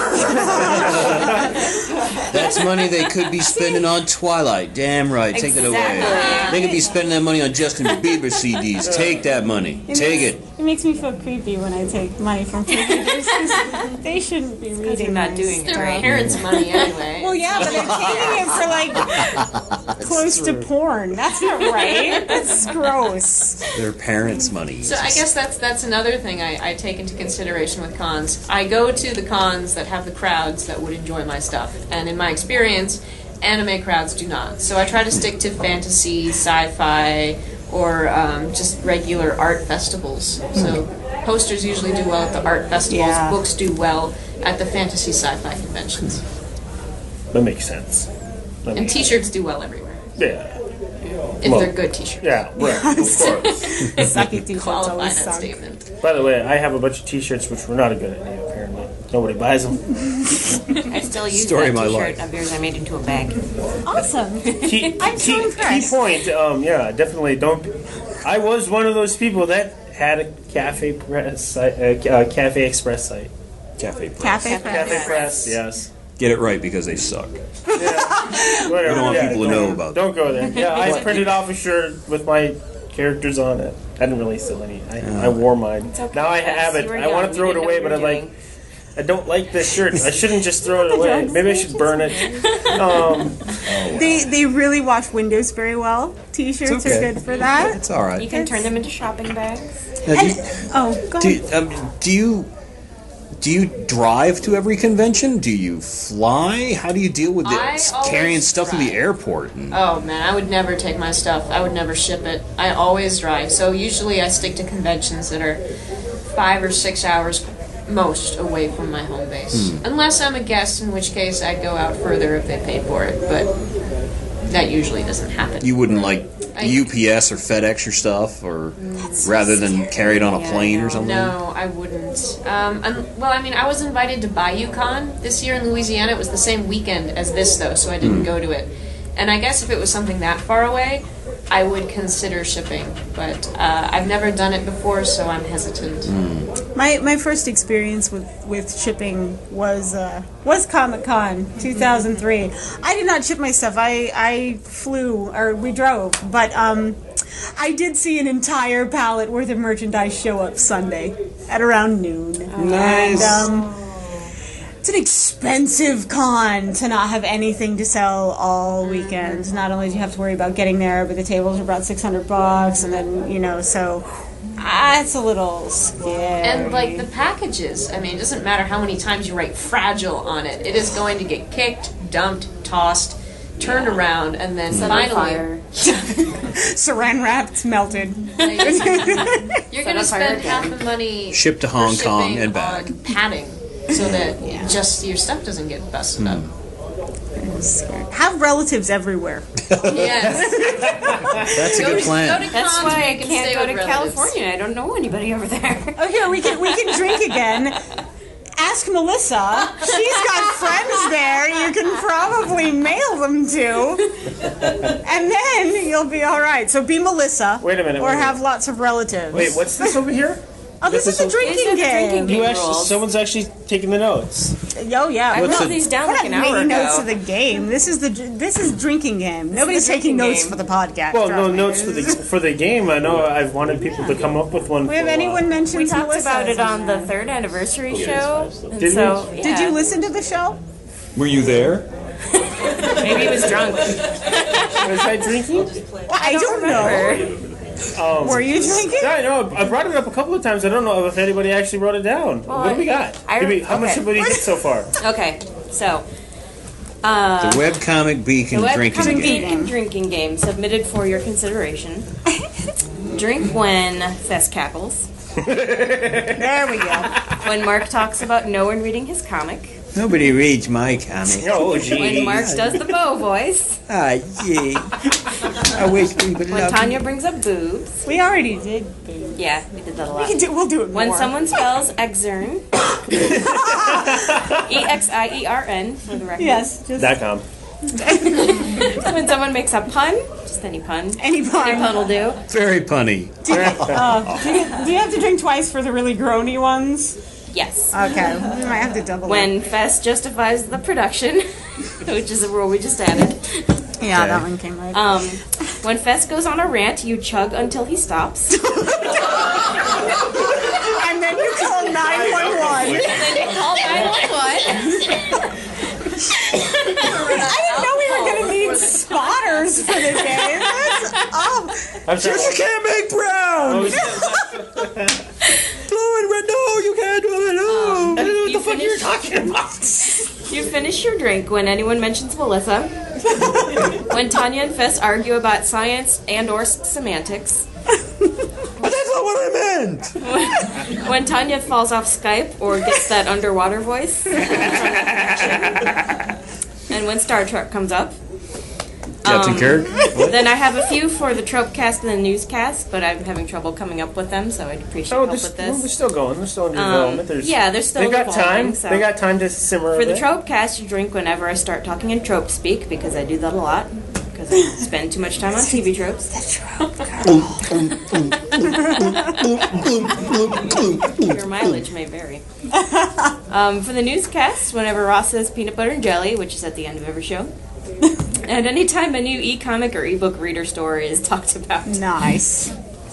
That's money they could be spending on Twilight. Damn right. Take it away. Exactly. They could be spending that money on Justin Bieber CDs. Take that money. Take it. It makes me feel creepy when I take money from teenagers because they shouldn't be reading. you're not those. doing it Their right. parents' money anyway. Well, yeah, but they're taking it for like close to porn. That's not right. That's gross. Their parents' money. So I guess that's another thing I take into consideration with cons. I go to the cons that have the crowds that would enjoy my stuff, and in my experience, anime crowds do not. So I try to stick to fantasy, sci-fi, or just regular art festivals. So posters usually do well at the art festivals. Yeah. Books do well at the fantasy sci-fi conventions. That makes sense. And t-shirts do well everywhere. Yeah. If Well, they're good t-shirts. Yeah, right. Of course. Sucky t-shirts Qualify always that suck. statement. By the way, I have a bunch of T-shirts which were not a good idea. Apparently, nobody buys them. I still use Story of that my t-shirt life. of yours I made into a bag. Awesome. Key, I'm so key impressed. point. Yeah, definitely don't. I was one of those people that had a Cafe Press site, Cafe Express site. Cafe Press. Cafe Cafe Press. Press, yes. Get it right because they suck. Whatever. We don't want yeah, people to know about Don't go there. Yeah, I printed off a shirt with my characters on it. I didn't really sell any. I wore mine. Now I have it. You were I want young. to throw You it didn't know away, what but you I'm were like, I don't like this shirt. I shouldn't just throw it away. Maybe I should burn it. They really wash windows very well. T-shirts It's okay. are good for that. It's all right. You can turn them into shopping bags. Now, And, go ahead. do you drive to every convention? Do you fly? How do you deal with I this always carrying stuff to the drive. airport? And, Oh man, I would never take my stuff. I would never ship it. I always drive. So usually I stick to conventions that are 5 or 6 hours most away from my home base. Unless I'm a guest, in which case I'd go out further if they paid for it. But that usually doesn't happen. you wouldn't like I- UPS or FedEx your stuff, or rather than carry it on a Yeah, plane no. or something? No, I wouldn't. Well, I mean, I was invited to BayouCon this year in Louisiana. It was the same weekend as this, though, so I didn't go to it. And I guess if it was something that far away, I would consider shipping. But I've never done it before, so I'm hesitant. My first experience with shipping was Comic-Con 2003. I did not ship my stuff. I flew, or we drove, but I did see an entire pallet worth of merchandise show up Sunday at around noon. Nice. And, it's an expensive con to not have anything to sell all weekend. Not only do you have to worry about getting there, but the tables are about $600, and then so it's a little scary. And, like, the packages, I mean, it doesn't matter how many times you write fragile on it. It is going to get kicked, dumped, tossed, turned around, and then finally... Saran wrapped, melted. You're going to spend half the money Shipped to for Hong Kong shipping and back. on padding so that just your stuff doesn't get busted up. Have relatives everywhere. Yes. That's a good plan. Go to That's cons why where I you can can't stay go to with relatives. California. I don't know anybody over there. Oh, here we can drink again. Ask Melissa. She's got friends there. You can probably mail them to, and then you'll be all right. So be Melissa. Wait a minute, Or wait a have minute. lots of relatives. Wait, what's this over here? Oh, this is a drinking game. You actually, someone's actually taking the notes. Oh yeah. I What's wrote a- these down We're like not an hour making notes ago. of the game. This is drinking game. Nobody's the taking drinking notes game. for the podcast. Well, trust no me. notes for the game. I know I've wanted people to come up with one. Have for a anyone while. mentioned We talked Melissa? about it on the 3rd anniversary show. And Did so, we? yeah. Did you listen to the show? Were you there? Maybe he was drunk. Was I drinking? I don't know. Remember. Were you drinking? Yeah, I know. I brought it up a couple of times. I don't know if anybody actually wrote it down. What do we got? How much have we get so far? Okay, so The webcomic beacon the drinking webcomic game. Beacon drinking game submitted for your consideration Drink when Fess cackles. There we go. When Mark talks about no one reading his comic. Nobody reads my comic. Oh, gee. When Mark does the bow voice. Ah, gee. I wish we would When love Tanya brings up boobs. We already did. Yeah, we did that a lot. We'll do it more. When someone spells exern. EXIERN for the record. Yes. Just .com. When someone makes a pun. Just any pun. any Any pun. pun will do. Very punny. Do you have to drink twice for the really groany ones? Yes. Okay. We might have to double When Fess justifies the production, which is a rule we just added. it. Yeah, that one came right. When Fess goes on a rant, you chug until he stops. And then you call 911. And then you call 911. I didn't know we were going to need spotters for the game. I'm sorry. You can't make brown! Blue and red, no, you can't do it, no! I don't know what the fuck you're talking about. You finish your drink when anyone mentions Melissa. When Tanya and Fess argue about science and or semantics. But that's not what I meant! When Tanya falls off Skype or gets that underwater voice. And when Star Trek comes up. Captain Kirk? Then I have a few for the Tropecast and the Newscast, but I'm having trouble coming up with them, so I'd appreciate help with They're this. still going. They're still in development. Yeah, they're still They got evolving, time. so. They got time to simmer. For a the bit. Tropecast, you drink whenever I start talking in trope speak, because I do that a lot. Because I spend too much time on TV tropes. Your mileage may vary. For the Newscast, whenever Ross says peanut butter and jelly, which is at the end of every show. And anytime a new e-comic or e-book reader story is talked about. Nice.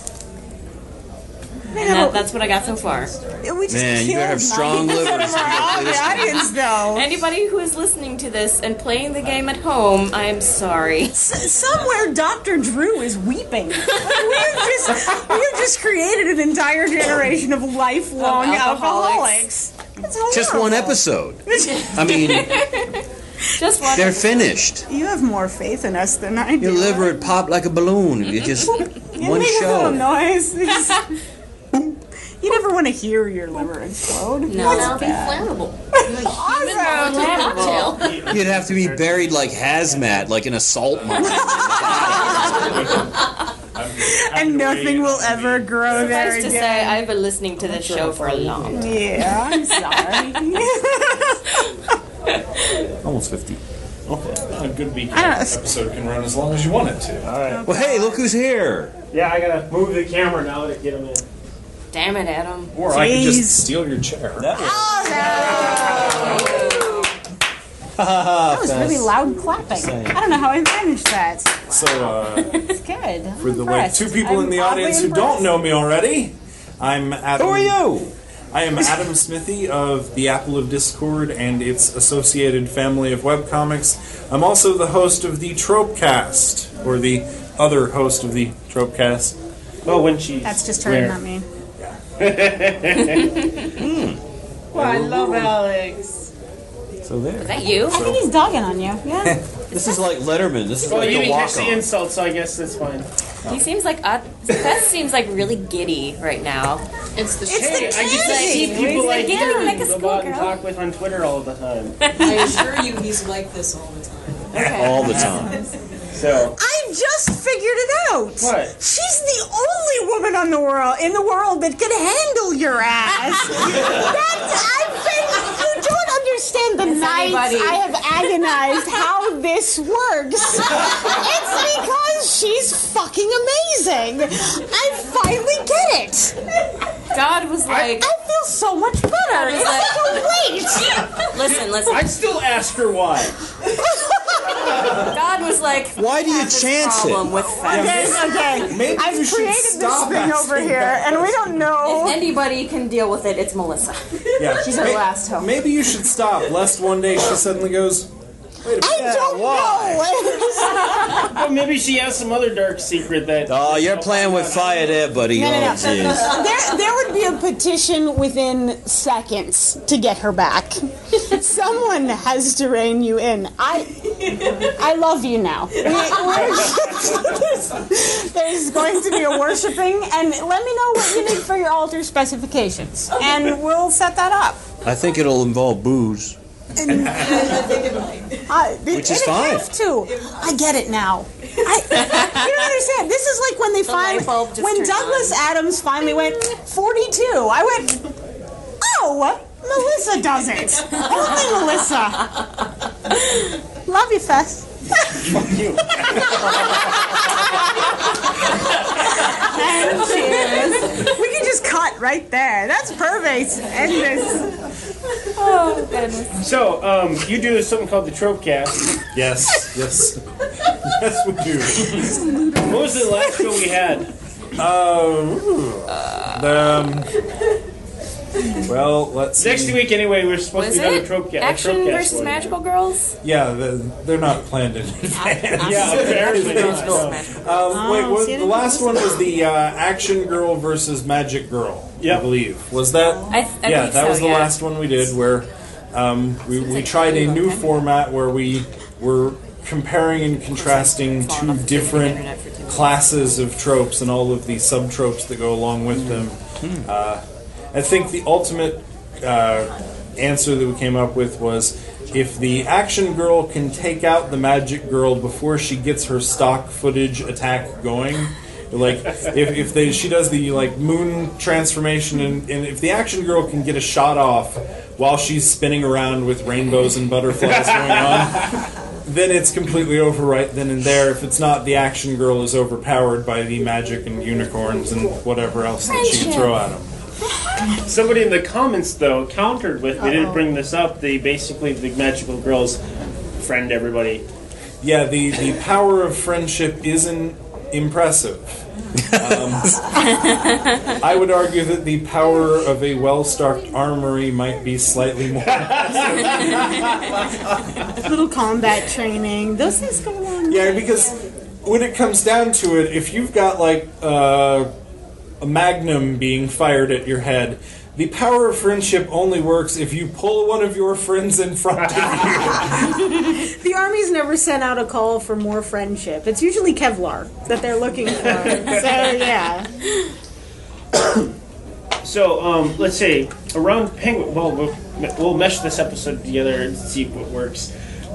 And that's what I got so far. We just Man, you better have killed strong 90% livers of if you our play this game. audience, though. Anybody who is listening to this and playing the game at home, I am sorry. Somewhere Dr. Drew is weeping. We have just created an entire generation of lifelong Of alcoholics. That's Just one horrible. episode. I mean, Just one. they're finished. You have more faith in us than I do. Your liver would pop like a balloon. You just You one make a little show. noise. You never want to hear your liver explode. No. That'll be flammable. Awesome. You'd have to be buried like hazmat, like in a salt mine. And nothing will ever grow there Suffice to again. say, I've been listening to this show for a long time. Yeah, I'm sorry. Almost 50. Okay. A good week I don't know. episode can run as long as you want it to. All right. Well, hey, look who's here. Yeah, I gotta move the camera now to get them in. Damn it, Adam. Or I could Jeez. just steal your chair. That was really loud clapping. I don't know how I managed that. So, It's good. I'm for the impressed. two people in the I'm oddly audience who impressed. don't know me already, I'm Adam. Who are you? I am Adam Smithy of the Apple of Discord and its associated family of webcomics. I'm also the host of the Tropecast, or the other host of the Tropecast. Oh, when she's That's just her, not me. Well, I love Alex. So there. Is that you? I think he's dogging on you. Yeah. This is like Letterman. This is Well, like you the didn't catch the walk-on. insult, so I guess that's fine. He seems like Beth seems like really giddy right now. It's the It's shade. the I just candy. see people like He's you like a go out and schoolgirl. talk with on Twitter all the time. I assure you, he's like this all the time. All the time. So, I just figured it out. What? She's the only woman in the world that can handle your ass. You don't understand the nights anybody- I have agonized how this works. It's because she's fucking amazing. I finally get it. God was like, I feel so much better. It's like a weight. listen. I'd still ask her why. God was like, Why do you have this chance problem it? with Fess. Okay. Maybe I've you should created this stop thing over asking here, that and we don't If know. anybody can deal with it, it's Melissa. Yeah. She's our last hope. Maybe you should stop, lest one day she suddenly goes, wait a minute. I don't know. Well, maybe she has some other dark secret that. Oh, you're playing with fire there, buddy. No. Oh, jeez. There would be a petition within seconds to get her back. Someone has to rein you in. I love you now. There's going to be a worshiping, and let me know what you need for your altar specifications, and we'll set that up. I think it'll involve booze. Which is fine. Have to. I get it now. You don't understand. This is like when they when Douglas Adams finally went 42. I went, oh, Melissa does it. Only Melissa. Love you, Fess. Fuck you. And cheers. We can just cut right there. That's perfect. End this. Oh, goodness. So, you do something called the Trope Cast. Yes. Yes, we do. What was the last show we had? Well, let's see. Next week, anyway, we're supposed Was to be doing it a Trope Cast. Action versus Magical Girls? Yeah, they're not planned in advance. Yeah, apparently not. The last one was the Action Girl versus Magic Girl, I believe. Was that? I think that was so, the yeah. last one we did, where we tried a new format where we were comparing and contrasting two different classes of tropes and all of the sub-tropes that go along with them. I think the ultimate answer that we came up with was, if the Action Girl can take out the Magic Girl before she gets her stock footage attack going, like if she does the moon transformation, and if the Action Girl can get a shot off while she's spinning around with rainbows and butterflies going on, then it's completely over right then and there. If it's not, the Action Girl is overpowered by the magic and unicorns and whatever else that she can throw at them. Somebody in the comments, though, countered with, they didn't bring this up, the Magical Girls friend everybody. Yeah, the power of friendship isn't impressive. I would argue that the power of a well-stocked armory might be slightly more impressive. Little combat training. Those things go along. Yeah, because when it comes down to it, if you've got a magnum being fired at your head, the power of friendship only works if you pull one of your friends in front of you. The Army's never sent out a call for more friendship. It's usually Kevlar that they're looking for. So, yeah. So, let's say, around Penguin... Well, we'll mesh this episode together and see what works.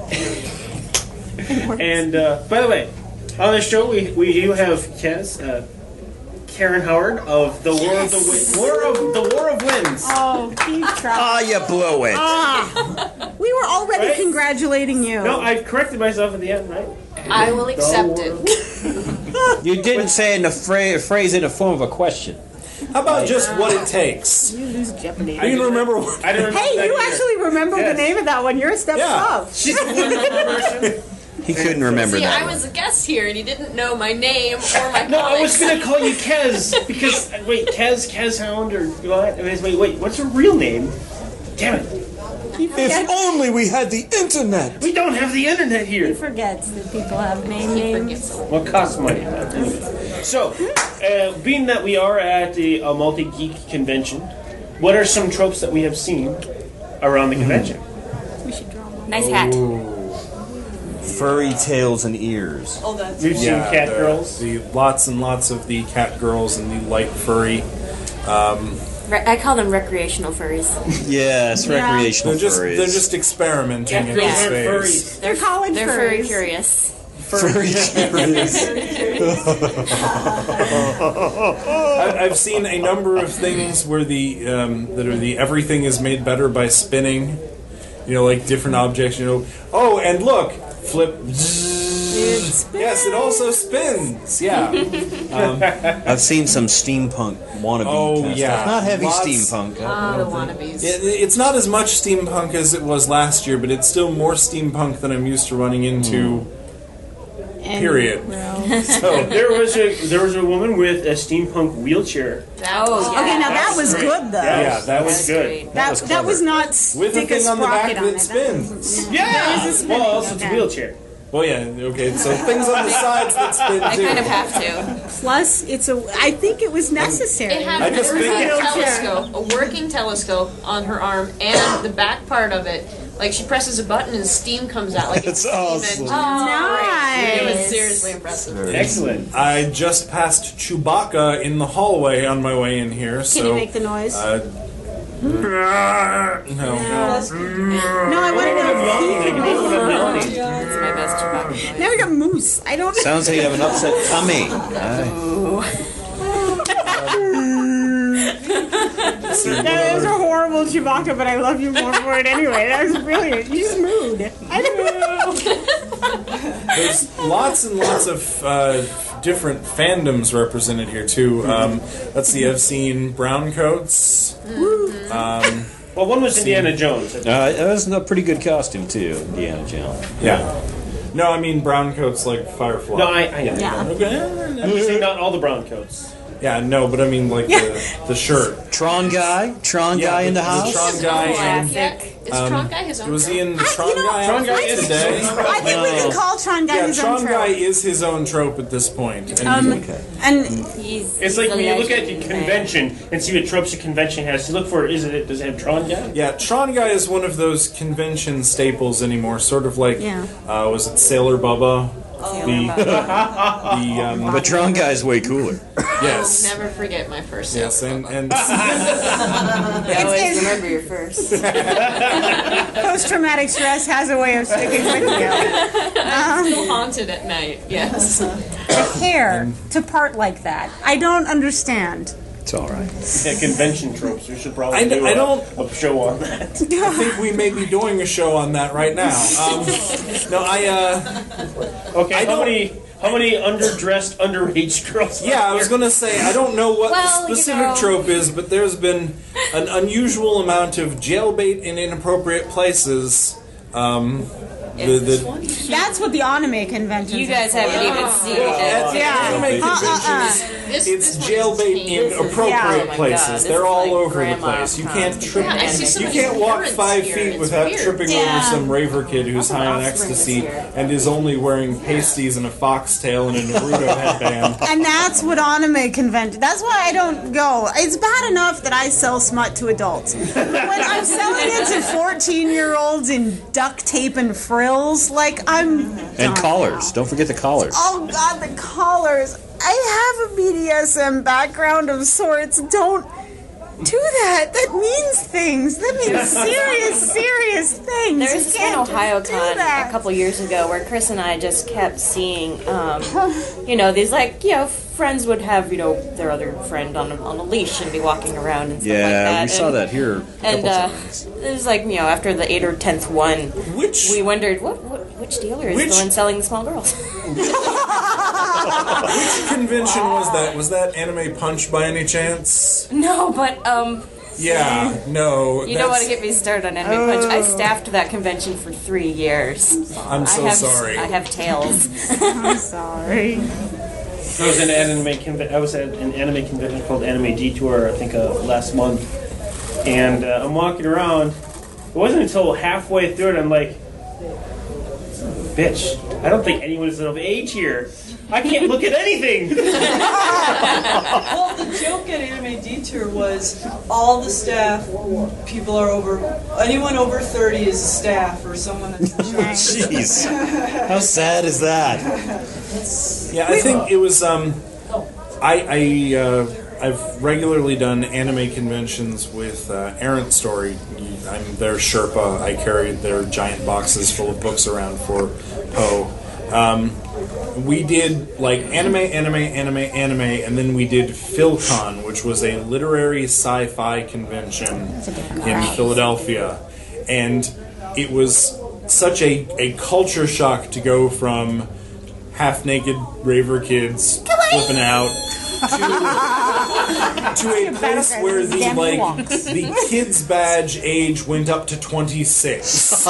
And, by the way, on the show, we do have Kez... Karen Howard of the War of the War of Winds. Oh, keep trying. Ah, you blew it. We were already congratulating you. No, I corrected myself at the end, right? I will accept it. You didn't say it in a phrase in the form of a question. How about just what it takes? You lose Jeopardy. I can remember what... I don't Hey, remember you that actually remember the name of that one. You're a step above. She's a wonderful person. He couldn't remember See, that. I was a guest here, and he didn't know my name or my No, I was comics. going to call you Kez, because, wait, Kez Hound, or what? Wait, what's her real name? Damn it. If only we had the internet. We don't have the internet He here. forgets that people have names. Well, it costs money. So, being that we are at a multi-geek convention, what are some tropes that we have seen around the convention? We should draw one. Nice hat. Furry tails and ears. We've seen cat girls. Lots and lots of the cat girls and the light furry. I call them recreational furries. Yes, recreational They're just experimenting in this phase. Furries. They're college They're furries. furry curious. I've seen a number of things where the everything is made better by spinning. Like different objects. Oh, and look, flip. Yes, it also spins. Yeah. I've seen some steampunk wannabe. Oh, kind of yeah. stuff. Not heavy Lots. steampunk. The wannabes. It's not as much steampunk as it was last year, but it's still more steampunk than I'm used to running into. Period. So there was a woman with a steampunk wheelchair. Oh, yeah. Okay, now that was good, though. Yeah, that was good. great. That was not With a stick thing on the back sprocket on that it. spins. Yeah. spinning, Well, also it's a okay. wheelchair. Well, yeah, okay, so things on the sides that spin I too. kind of have to. Plus, I think it was necessary. It had I a just working think- telescope, a working telescope on her arm, and the back part of it Like she presses a button and steam comes out like That's it's steam awesome. engine. Nice. It was seriously impressive. Excellent. I just passed Chewbacca in the hallway on my way in here. Can you make the noise? No. No, I want to know if he can make it. It's my best Chewbacca. Now we got moose. I don't. Sounds like you have an upset tummy. That was a horrible Chewbacca, but I love you more for it anyway. That was brilliant. You just moved. I don't know. There's lots and lots of different fandoms represented here too. Let's see, I've seen Browncoats. Well, one was Indiana Jones. That was a pretty good costume too, Indiana Jones. Yeah. No, I mean Browncoats like Firefly. No, I know. Yeah. Okay. I'm just saying not all the brown coats. Yeah, no, but I mean like the shirt. Tron guy in the house. The Tron guy. And, Classic. Is Tron Guy his own? was he trope? in the Tron Guy? Tron Guy outfit is today? I think we can call Tron Guy Yeah, his own Tron Guy trope. is his own trope at this point. And And It's like when you look at the convention and see what tropes a convention has. You look for does it have Tron Guy? yeah, Tron Guy is one of those convention staples anymore. Sort of like, was it Sailor Bubba? But Tron guy's way cooler. Yes. I'll never forget my first sale. Yes, and You always remember your first. post-traumatic stress has a way of sticking with you. Still haunted at night. Yes. The hair to part like that. I don't understand. It's all right. Yeah, convention tropes. We should probably I do don't- a show on that. I think we may be doing a show on that right now. Okay, how many underdressed, underage girls? Yeah, I was going to say, I don't know what Well, the specific trope is, but there's been an unusual amount of jailbait in inappropriate places. That's what the anime convention. You guys haven't even seen it. Anime conventions, it's jailbait in appropriate places. They're all over the place. You can't trip. I see some You can't walk parents 5 here, feet it's without weird. tripping over some raver kid who's high on ecstasy and is only wearing pasties and a foxtail and a Naruto headband. And that's what anime convention. That's why I don't go. It's bad enough that I sell smut to adults. When I'm selling it to 14-year-olds in duct tape and frills, like I'm. And collars. Don't forget the collars. Oh God, the collars. I have a BDSM background of sorts. Don't do that. That means things. That means serious things. There was You this can't one Ohio do Con that. a couple years ago where Chris and I just kept seeing, these friends would have, their other friend on a leash and be walking around and stuff like that. Yeah, we saw that here a And couple times. it was like, after the 8th or 10th one, Which we wondered, which dealer is the one selling the small girls? convention was that? Was that Anime Punch by any chance? No, but, Yeah, no. you don't want to get me started on Anime Punch. I staffed that convention for 3 years. I'm so sorry. I have tails. I'm sorry. I was at an anime convention called Anime Detour, I think, last month, and I'm walking around. It wasn't until halfway through it I'm like, bitch, I don't think anyone is of age here. I can't look at anything. Well, the joke at Anime Detour was all the staff, people are anyone over 30 is a staff or someone that's Jeez. How sad is that? Yeah, I think it was. I've regularly done anime conventions with Errant Story. I'm their Sherpa. I carried their giant boxes full of books around for Poe. We did like anime, and then we did PhilCon, which was a literary sci-fi convention in Philadelphia, and it was such a culture shock to go from half-naked raver kids flipping out to a place where the kids badge age went up to 26.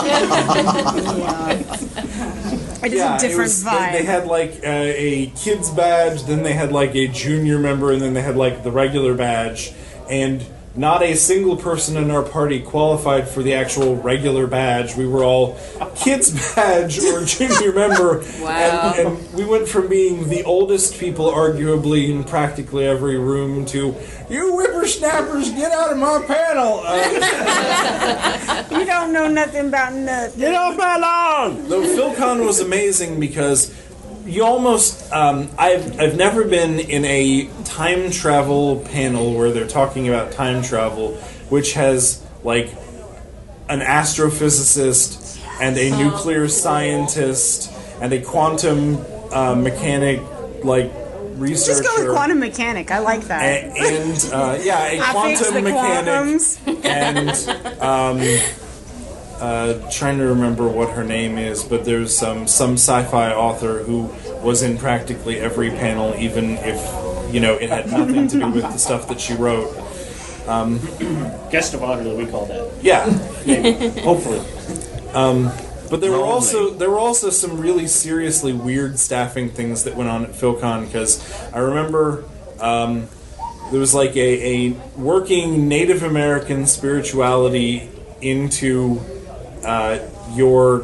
It is a different vibe. They had like a kids badge, then they had like a junior member, and then they had like the regular badge, and not a single person in our party qualified for the actual regular badge. We were all kids badge or junior member. Wow. And we went from being the oldest people arguably in practically every room to, you whippersnappers, get out of my panel. You don't know nothing about nothing. Get off my lawn! Though PhilCon was amazing because you almost I've never been in a time travel panel where they're talking about time travel, which has like an astrophysicist and a nuclear scientist and a quantum mechanic like researcher. Just go with quantum mechanic. I like that. A quantum mechanic and trying to remember what her name is, but there's some sci-fi author who was in practically every panel, even if it had nothing to do with the stuff that she wrote. Guest of honor, that we call that. Yeah, Maybe. Hopefully. but there were also some really seriously weird staffing things that went on at PhilCon, because I remember there was like a working Native American spirituality into your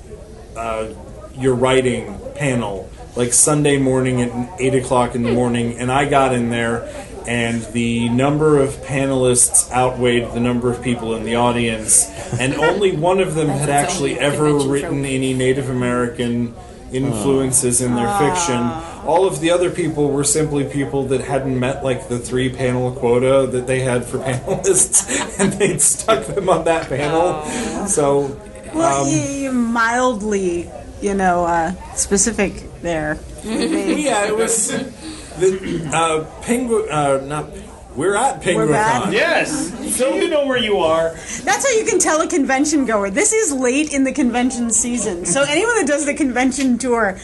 writing panel, like Sunday morning at 8 o'clock in the morning, and I got in there, and the number of panelists outweighed the number of people in the audience, and only one of them had actually ever written any Native American influences in their fiction. All of the other people were simply people that hadn't met like the 3-panel quota that they had for panelists, and they'd stuck them on that panel. So, well, you're mildly, specific there. yeah, it was the We're at PenguinCon. Yes! So you know where you are. That's how you can tell a convention goer. This is late in the convention season. So anyone that does the convention tour,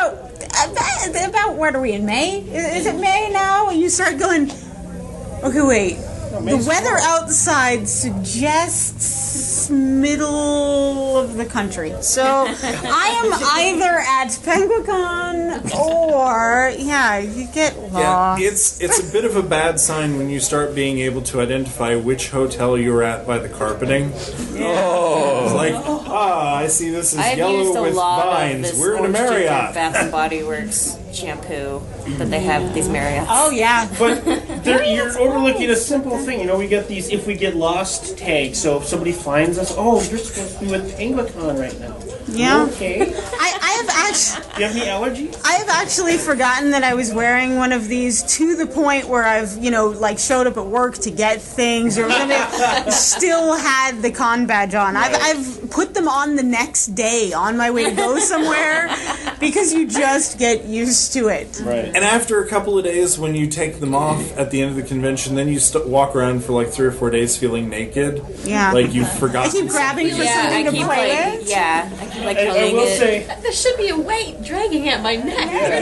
about what are we, in May? Is it May now? You start going, okay, wait. The weather outside suggests middle of the country. So I am either at PenguinCon or, you get lost. Yeah, it's a bit of a bad sign when you start being able to identify which hotel you're at by the carpeting. Yeah. Oh, it's like, I see this is I've yellow used a with lot vines. of this We're in a Orange Ginger Marriott. Bath and Body Works shampoo that they have at these Marriotts. Oh, yeah. But you're overlooking a simple thing. We get these if we get lost tags. So if somebody finds us, you're supposed to be with PenguinCon right now. Yeah. Okay. I have actually... Do you have any allergies? I have actually forgotten that I was wearing one of these to the point where I've, showed up at work to get things or still had the con badge on. Right. I've put them on the next day on my way to go somewhere because you just get used to it. Right. And after a couple of days, when you take them off at the end of the convention, then you walk around for like 3 or 4 days feeling naked. Yeah. Like you've forgotten. I keep grabbing for something to play with. Yeah, I keep I holding will it. say, There should be a weight dragging at my neck. Why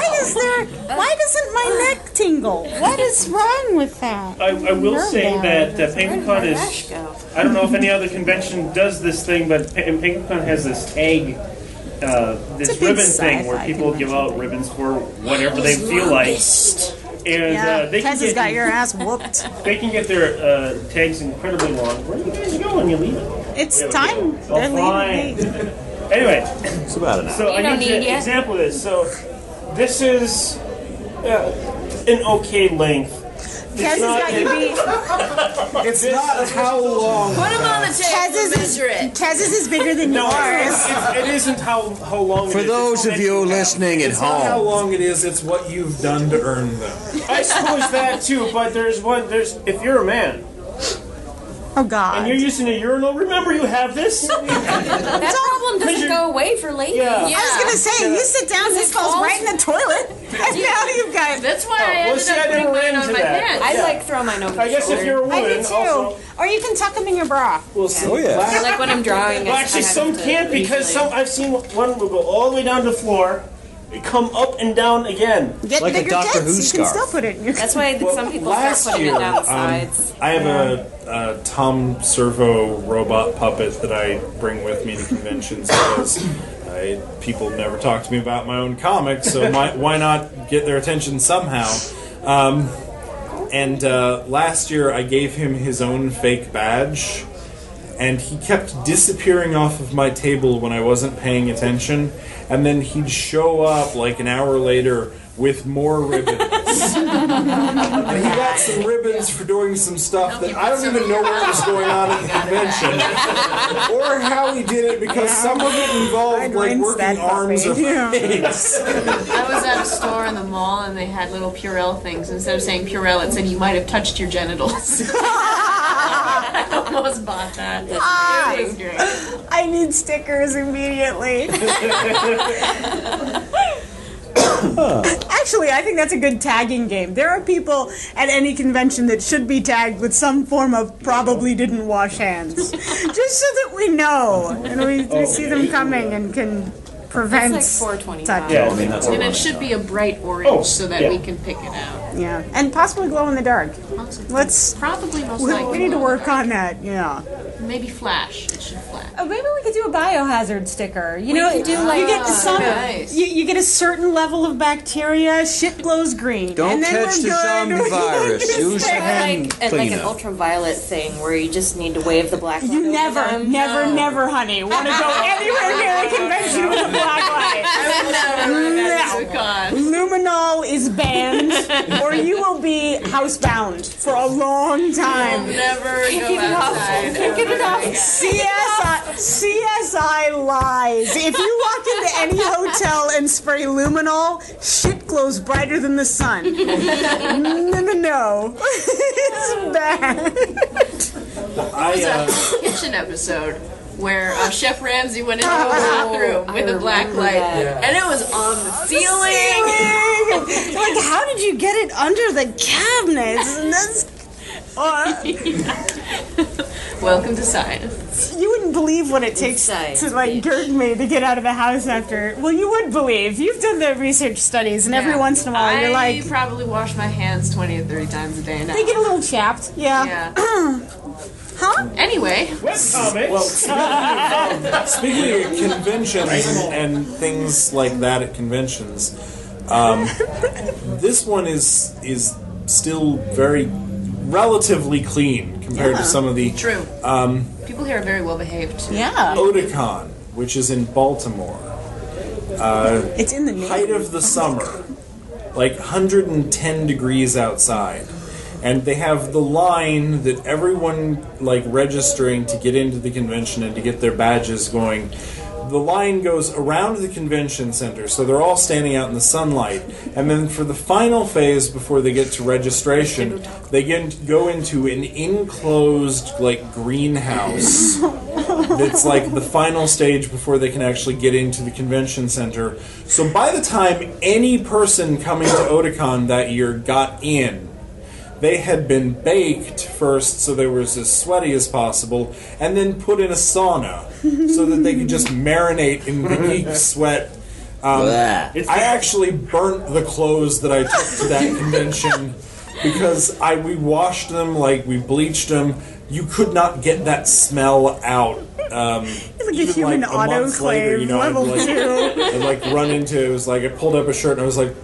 doesn't my neck tingle? What is wrong with that? I will say that PenguinCon is. Rash go? I don't know if any other convention does this thing, but PenguinCon has this tag, this a big ribbon thing where sci-fi people give out ribbons for whatever they feel like. And they can Tess has get got your ass whooped. they can get their tags incredibly long. Where do you guys go when you leave it? It's time. They're fine. leaving. Anyway, It's about an hour. so I don't need need an ya. example of this. So this is an okay length. Tess has got you beat. It's not how long. Put them on the table and measure it. Tez's is bigger than yours. It isn't how long. For it is. those of you listening at It's not how home, long it is. It's what you've done to earn them. I suppose that too, but there's if you're a man Oh, God. and you're using a urinal, remember you have this. That problem doesn't go away for ladies. Yeah. I was going to say, you sit down, this falls right in the toilet. And now you've got... That's why I well, ended see, I up didn't putting run mine on into my that. pants. I throw mine over I guess the if you're a I woman, do too. also. Or you can tuck them in your bra. Well, oh yeah, Like when I'm drawing. Well, actually, some can't because I've seen one will go all the way down to the floor, come up and down again. Get Like a bigger Doctor tits. Who You scarf. can still put it in your... That's why some people start last putting year, it down the sides. I have a Tom Servo robot puppet that I bring with me to conventions because people never talk to me about my own comics, so why not get their attention somehow? And last year I gave him his own fake badge, and he kept disappearing off of my table when I wasn't paying attention, and then he'd show up like an hour later with more ribbons. And he got some ribbons for doing some stuff that I don't even know what was going on at the convention, or how he did it, because some of it involved like working arms or legs. I was at a store in the mall and they had little Purell things. Instead of saying Purell, it said you might have touched your genitals. I almost bought that. It was great. I need stickers immediately. Actually, I think that's a good tagging game. There are people at any convention that should be tagged with some form of probably didn't wash hands. Just so that we know. And we see them coming and can prevent It's like 425. touch. Yeah, I mean, that's And it should be a bright orange so that yeah. we can pick it out. Yeah. And possibly glow in the dark. Let's. Probably most We likely. need to work on that, yeah. Maybe flash. It should flash. Oh, maybe we could do a biohazard sticker. You know, you get some, nice. you get a certain level of bacteria. Shit glows green. Don't and then catch we're the good. zombie virus. Use your hand Like an cleanup. ultraviolet thing where you just need to wave the black light. You over never, them. never, honey, want to go anywhere near a convention with a black light. No. Luminol is banned, or you will be housebound for a long time. Never go outside. CSI lies. If you walk into any hotel and spray luminol, shit glows brighter than the sun. No. It's bad. Kitchen episode where Chef Ramsay went into the bathroom with a black light, and it was on the ceiling. Like, how did you get it under the cabinets? And that's. Welcome to science. You wouldn't believe what it takes Science, to like gird me to get out of the house after. Well, you would believe. You've done the research studies, and every once in a while you're like, I probably wash my hands 20 or 30 times a day now. they get a little chapped. Yeah. Yeah. Huh? Anyway, Webcomics. Well, speaking of conventions and things like that at conventions, this one is still very relatively clean compared to some of the true. People here are very well behaved. Yeah. Otakon, which is in Baltimore. It's in the name. Height of the summer, like 110 degrees outside. And they have the line that everyone, like, registering to get into the convention and to get their badges going. The line goes around the convention center, so they're all standing out in the sunlight. And then for the final phase, before they get to registration, they go into an enclosed, like, greenhouse. That's like the final stage before they can actually get into the convention center. So by the time any person coming to Otakon that year got in, they had been baked first so they were as sweaty as possible, and then put in a sauna so that they could just marinate in the geek sweat. I actually burnt the clothes that I took to that convention because we washed them, like we bleached them. You could not get that smell out. It's like a Even human like a month later, autoclave, you know, level I'd 2. I'd like run into it. It was like I pulled up a shirt and I was like,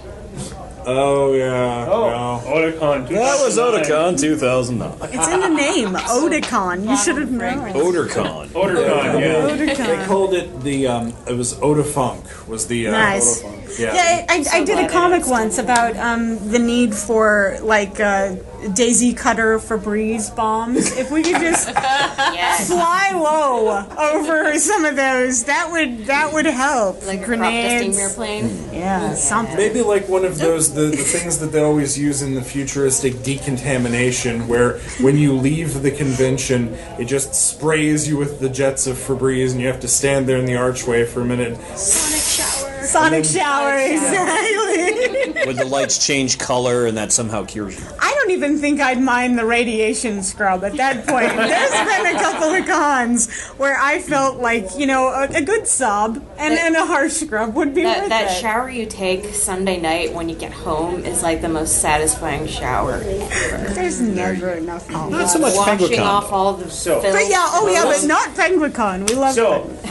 oh yeah. Oh, Otakon. That was Otakon 2009. It's in the name, Otakon. You should have known. Odercon. Otakon, yeah. They Otakon. called it the it was Odafunk was the Nice. Odafunk. Yeah, I did a comic once about the need for like daisy cutter Febreze bombs. If we could just fly low over some of those, that would help. Like a crop dusting grenades. airplane. Yeah, something. Maybe like one of those the things that they always use in the futuristic decontamination, where when you leave the convention, it just sprays you with the jets of Febreze, and you have to stand there in the archway for a minute. Sonic shower, exactly. Where the lights change color and that somehow cures you. I don't even think I'd mind the radiation scrub at that point. There's been a couple of cons where I felt like, you know, a good sob and a harsh scrub would be worth That it. shower you take Sunday night when you get home is like the most satisfying shower ever. There's never enough hot Not so much Washing Penguicon. off all the filth. But yeah, but not Penguicon. We love So, it.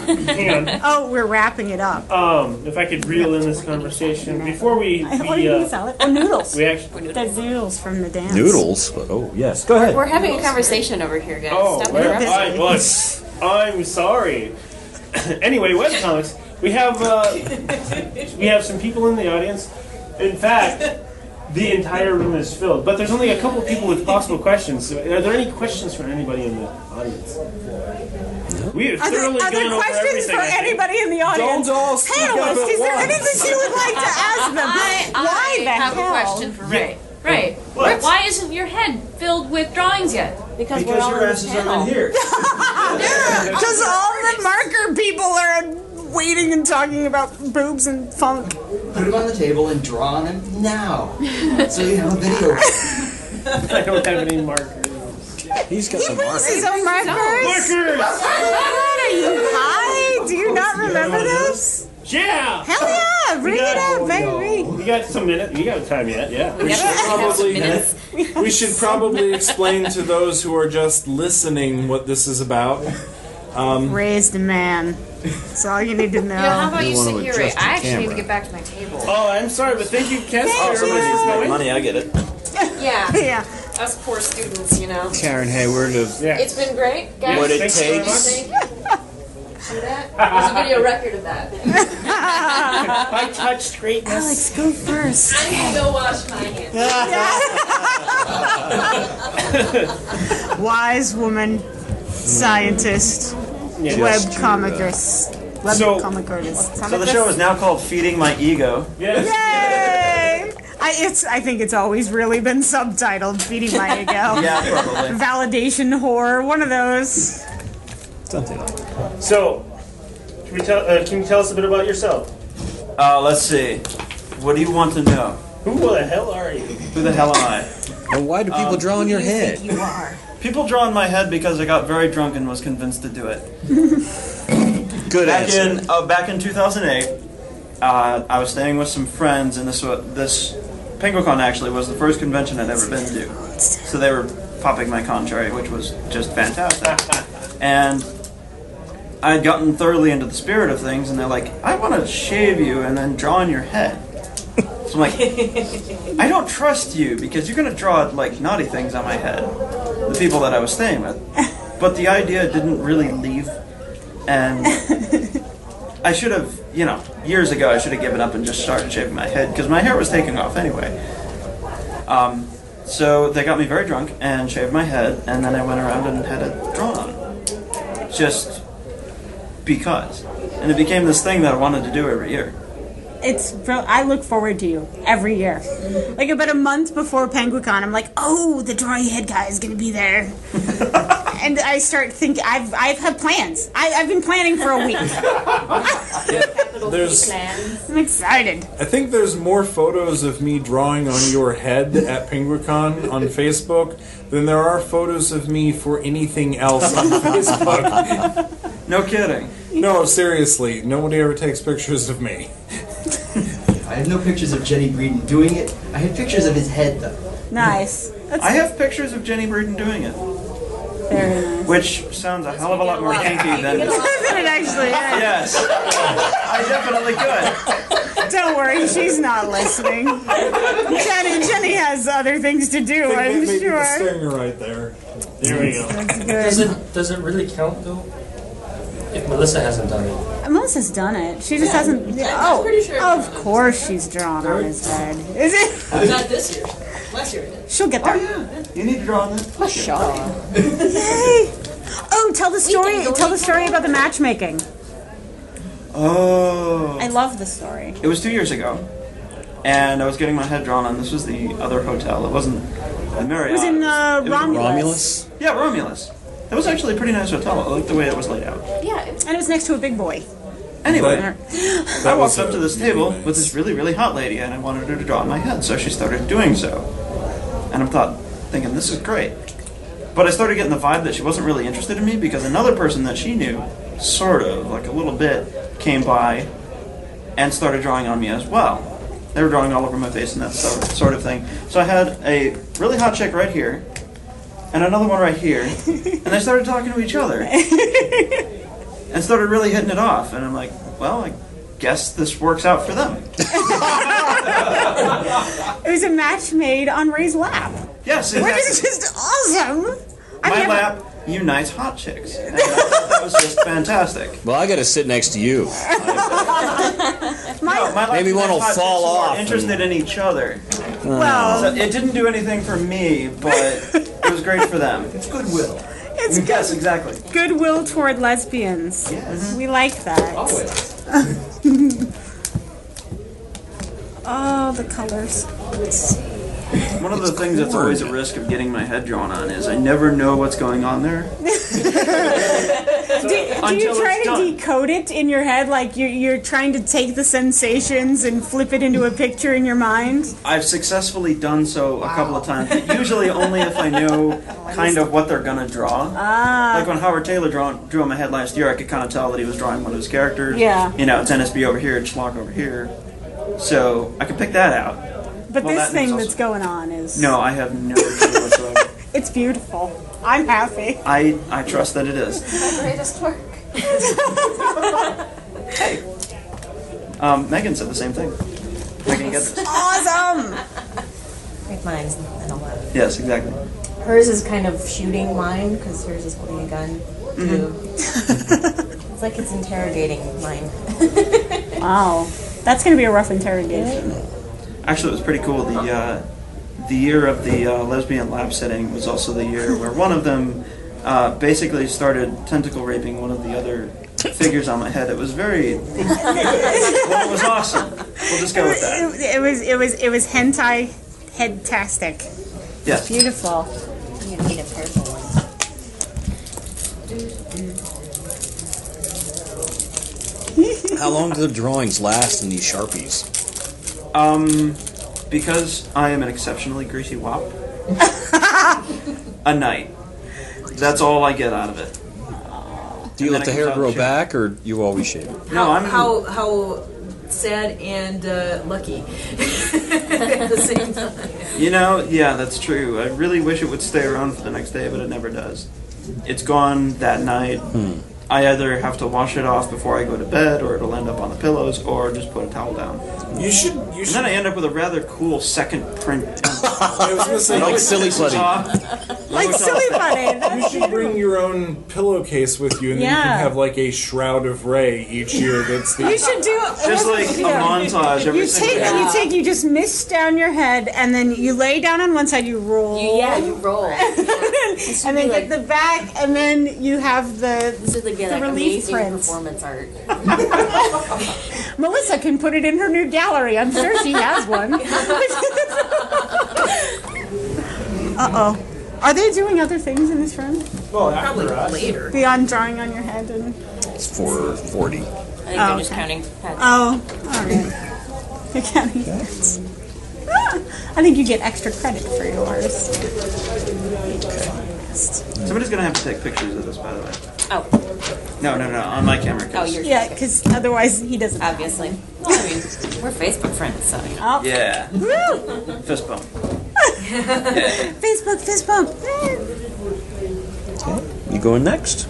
Hang on. Oh, we're wrapping it up. If I could reel in this conversation before we What are you eating, salad? Oh, noodles. we actually. The noodles from the dance. Noodles? Oh, yes. Go ahead. We're having a conversation over here, guys. Oh, Stop well, interrupting. I'm sorry. Anyway, webcomics. We have some people in the audience. In fact, the entire room is filled. But there's only a couple of people with possible questions. So are there any questions from anybody in the audience? We have Are there thoroughly gone over questions everything. for I think. anybody in the audience? Don't all speak up Panelists, at is there once. anything you would like to ask them? Why the have hell? a question for Ray. Ray, What? why isn't your head filled with drawings yet? Because we're all Because your on asses this are panel. in here. Because all the marker people are waiting and talking about boobs and funk. Put them on the table and draw on them now. So you have a video. I don't have any markers. He's got some Brings markers. his own markers. Markers! What are you high? Do you not remember this? Yeah! Hell yeah! Bring it up, baby. We got some minutes. You got time yet? Yeah. We should probably explain to those who are just listening what this is about. Raised man. That's all you need to know. Yeah, how about you wanna sit here, Ray? adjust the I actually need to camera. get back to my table. Oh, I'm sorry, but thank you, Cass. Thank for you. coming. Money, I get it. Yeah, Yeah. us poor students, you know. Karen Hayward of Yeah. It's been great, guys. What It Thanks very Takes. much. See that? There's a video record of that. I touched greatness. Alex, go first. I need to go wash my hands. Wise woman, scientist, Yeah. web comicist. Web So- comicist. So the show is now called Feeding My Ego. Yes. Yay! I think it's always really been subtitled "Feeding My Ego." Yeah, probably. Validation whore, one of those. something like that. So, can you tell us a bit about yourself? Let's see. What do you want to know? Who the hell are you? Who the hell am I? And why do people draw on your head? You are. People draw in my head because I got very drunk and was convinced to do it. Good Back answer. back in 2008, I was staying with some friends, and this PenguinCon actually was the first convention I'd ever been to. So they were popping my con cherry, which was just fantastic. And I'd gotten thoroughly into the spirit of things, and they're like, I want to shave you and then draw on your head. So I'm like, I don't trust you because you're going to draw like naughty things on my head. The people that I was staying with. But the idea didn't really leave. And I should have, years ago I should have given up and just started shaving my head because my hair was taking off anyway. So they got me very drunk and shaved my head, and then I went around and had it drawn on. Just because. And it became this thing that I wanted to do every year. I look forward to you every year. Like about a month before PenguinCon, I'm like, oh, the drawing head guy is going to be there. And I start thinking, I've had plans. I've been planning for a week. I'm excited. I think there's more photos of me drawing on your head at PenguinCon on Facebook than there are photos of me for anything else on Facebook. No kidding. No, seriously, nobody ever takes pictures of me. I have no pictures of Jenny Breeden doing it. I have pictures of his head, though. Nice. I have pictures of Jenny Breeden doing it. Very nice. Which sounds a hell of a lot more kinky than... Isn't it actually? Yes. I definitely could. Don't worry, she's not listening. Jenny has other things to do, I'm Maybe the sure. stinger right there. There we go. That's good. Does it really count though? If Melissa hasn't done it. Melissa's done it. She just hasn't. Oh, pretty sure of course she's drawn on his head. Is it? Not this year. Last year I did. She'll get there. You need to draw on that. Yay! Oh, tell the story. Tell the story about the matchmaking. Oh. I love the story. It was 2 years ago, and I was getting my head drawn on. This was the other hotel. It wasn't the Marriott. It was in Romulus. Romulus? Yeah, Romulus. It was actually a pretty nice hotel. I liked the way it was laid out. Yeah, And it was next to a big boy. Anyway, That I was walked up to this really table nice. with this really, really hot lady, and I wanted her to draw on my head, so she started doing so. And I'm thinking, this is great. But I started getting the vibe that she wasn't really interested in me because another person that she knew, sort of, like a little bit, came by and started drawing on me as well. They were drawing all over my face and that sort of thing. So I had a really hot chick right here, and another one right here, and they started talking to each other. and started really hitting it off. And I'm like, well, I guess this works out for them. It was a match made on Ray's lap. Yes, Which exactly. is just awesome. My lap unites hot chicks. And I thought that was just fantastic. Well, I got to sit next to you. No, my lap Maybe one will unites hot fall chicks who are off interested in each other. Well, So it didn't do anything for me, but it was great for them. It's goodwill. it's Yes, exactly. goodwill toward lesbians. Yes. We like that. Always. Oh, the colors. One of the things that's always a risk of getting my head drawn on is I never know what's going on there. Do you Until try it's to done. decode it in your head? Like you're trying to take the sensations and flip it into a picture in your mind? I've successfully done so a couple of times, but usually only if I know kind of what they're gonna draw. Like when Howard Taylor drew on my head last year, I could kind of tell that he was drawing one of his characters. Yeah. You know, it's NSB over here, it's Schlock over here. So I could pick that out. But Well, this that makes thing also- that's going on is... No, I have no clue whatsoever. It's beautiful. I'm happy. I trust that it is. My greatest work. Megan said the same thing. Megan gets this. Awesome! Like mine's in a lab. Yes, exactly. Hers is kind of shooting mine because hers is holding a gun. Too. It's like it's interrogating mine. Wow. That's going to be a rough interrogation. Actually, it was pretty cool. The year of the lesbian lab setting was also the year where one of them basically started tentacle raping one of the other figures on my head. It was very well, it was awesome. We'll just go with that. It was hentai headtastic. Yes. Beautiful. You need a purple one. How long do the drawings last in these Sharpies? Because I am an exceptionally greasy wop, a night. That's all I get out of it. Do you And let then the it hair comes out grow shaved. back, or you always shave it? No, I'm How sad and lucky at the same time. You know, yeah, that's true. I really wish it would stay around for the next day, but it never does. It's gone that night. I either have to wash it off before I go to bed, or it'll end up on the pillows, or just put a towel down. You should. And then I end up with a rather cool second print. I was gonna say, Like silly putty. Like silly putty. You should bring your own pillowcase with you, and then you Yeah. can have like a Shroud of Ray each year. That's the You should do Just like a montage every single day. you just mist down your head, and then you lay down on one side, you roll. You roll. and then get the back, and then you have the Like relief amazing prints. performance art. Melissa can put it in her new gallery. I'm sure she has one. Uh-oh. Are they doing other things in this room? Well, Probably after us. later. Beyond drawing on your head and... It's 4:40. I think they're just okay. counting pets. Oh, alright. You're counting heads. I think you get extra credit for yours. Somebody's gonna have to take pictures of this, by the way. Oh. No, on my camera. 'cause- Oh, you're Yeah, because otherwise he doesn't. obviously. Well, I mean, we're Facebook friends, so. Oh. Yeah. Woo! Fist bump. Facebook fist bump. You going next?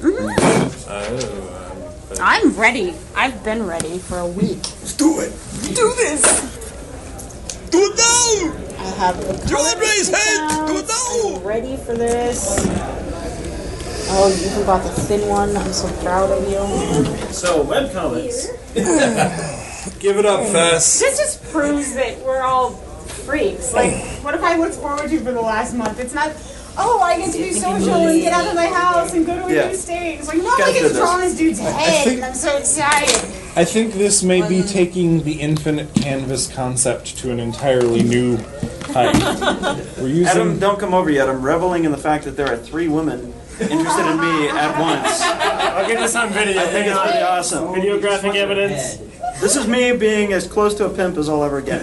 I'm ready. I've been ready for a week. Let's do it. Do this. Do it now. I have the Draw it, Ray's head. Do it now. ready for this. Oh, you even bought the thin one. I'm so proud of you. So, webcomics. Give it up, Fess. This just proves that we're all freaks. Like, what if I looked forward to for the last month? It's not, oh, I get to be social and get out of my house and go to a Yeah. new state. It's like, no, I Guys get did to draw on this. this dude's head, think- and I'm so excited. I think this may be taking the infinite canvas concept to an entirely new height. We're using. Adam, don't come over yet. I'm reveling in the fact that there are 3 women interested in me at once. I'll get this on video. I think it's pretty awesome. Videographic evidence. This is me being as close to a pimp as I'll ever get.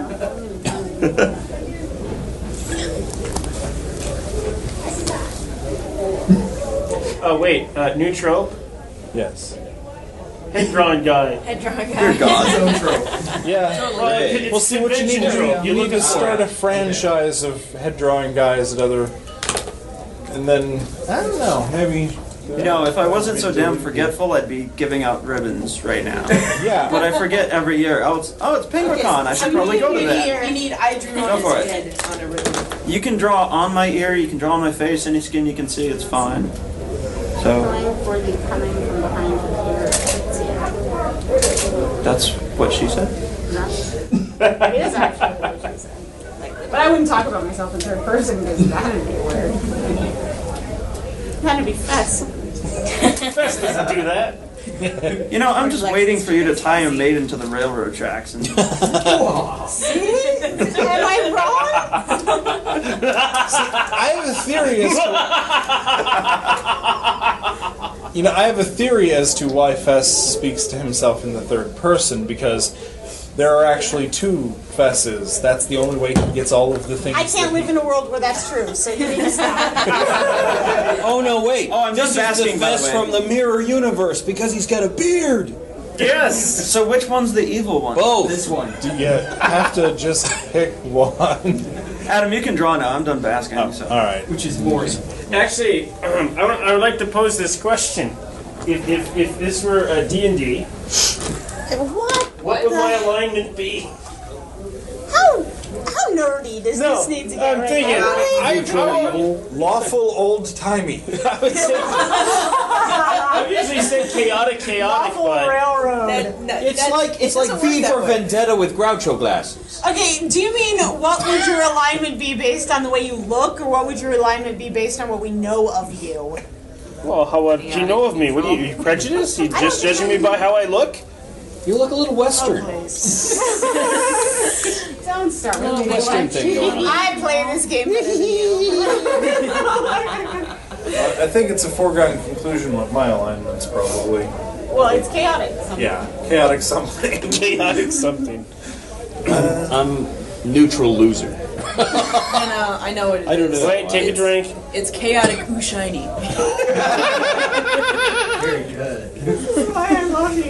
Oh, wait. New trope? Yes. Head drawing guy. Head drawing Dear guy. God. Yeah. Well, it's Well, see what you need to do. conventional. You need to look start for a franchise of head drawing guys at other, and then I don't know. Maybe You know, if I wasn't so damn forgetful, I'd be giving out ribbons right now. Yeah. But I forget every year. Oh, it's PinguaCon. I should probably go to that. You need I drew Go for his it. head on a ribbon. You can draw on my ear, you can draw on my face, any skin you can see, it's fine. So, For the coming from behind you here. that's what she said? It is actually what she said. But I wouldn't talk about myself in third person because that would be weird. That'd be Fess. Fess doesn't do that. You know, I'm just waiting for you to tie a maiden to the railroad tracks. And See? Am I wrong? I have a theory as to I have a theory as to why Fess speaks to himself in the third person, because there are actually two Fesses. That's the only way he gets all of the things. I can't live in a world where that's true, so you need to stop. Oh no, wait! Oh, I'm this just is the asking, by the Fess way. from the Mirror Universe because he's got a beard. Yes. So which one's the evil one? Both. This one. You have to just pick one. Adam, you can draw now. I'm done basking. So. All right. Which is boring. Actually, I would like to pose this question: If this were a D&D, what would my alignment be? How nerdy does this need to get I'm right thinking. now? Lawful old timey. I usually say chaotic, but Railroad. It's like V for Vendetta with Groucho glasses. Okay, do you mean what would your alignment be based on the way you look, or what would your alignment be based on what we know of you? well, how what do you know of me? What are you prejudiced? You just judging me by how I look? You look a little Western. Don't start with me. Western thing going on. I play this game better than you. I think it's a foregone conclusion what my alignment's probably. Well, it's chaotic. Yeah, chaotic something. Chaotic something. I'm neutral loser. I know what it is. I don't know. Wait, take a drink. It's chaotic who shiny. Very good. Why I love you.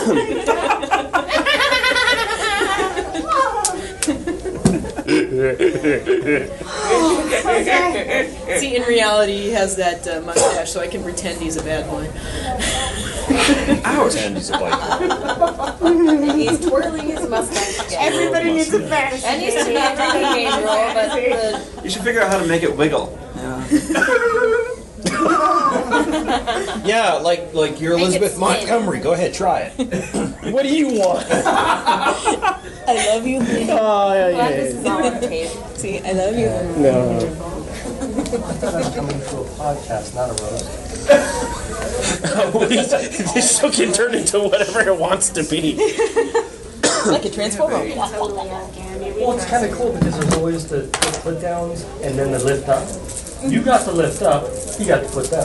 See, in reality, he has that mustache, so I can pretend he's a bad boy. Pretend he's a white And he's twirling his mustache again. Everybody needs a fantasy. That needs to be a drinking game roll, but You should figure out how to make it wiggle. Yeah, like you're Make it Elizabeth spin. Montgomery. Go ahead, try it. What do you want? I love you. Oh, glad this is all on tape. See, I love you. No. I'm coming to a podcast, not a roast. This show can turn into whatever it wants to be. Like a transformer. Well, it's kind of cool because there's always the put downs and then the lift up. You got the lift up, he got the put down.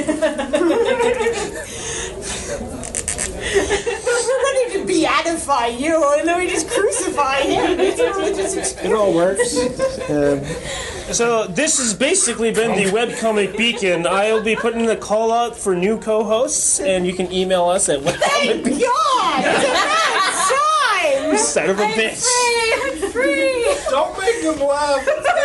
We're ready to beatify you, and then we just crucify him. It's a religious experience. It all works. So this has basically been the webcomic beacon. I'll be putting the call out for new co-hosts, and you can email us at Thank God! It's about time! Son of a bitch. I'm free! Don't make him laugh.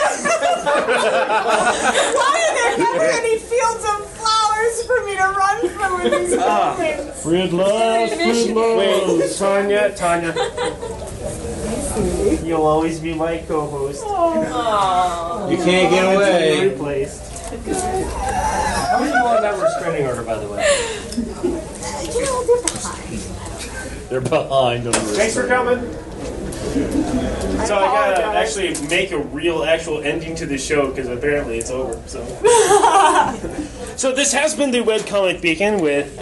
Why are there never any fields of flowers for me to run through in these moments? Fruit love, fruit love. Wait, Tanya. You'll always be my co-host. You can't get away. Replaced. How many more on that restraining order, by the way? They're behind on the Thanks for coming. So I gotta actually make a real, actual ending to the show because apparently it's over. So this has been the webcomic beacon with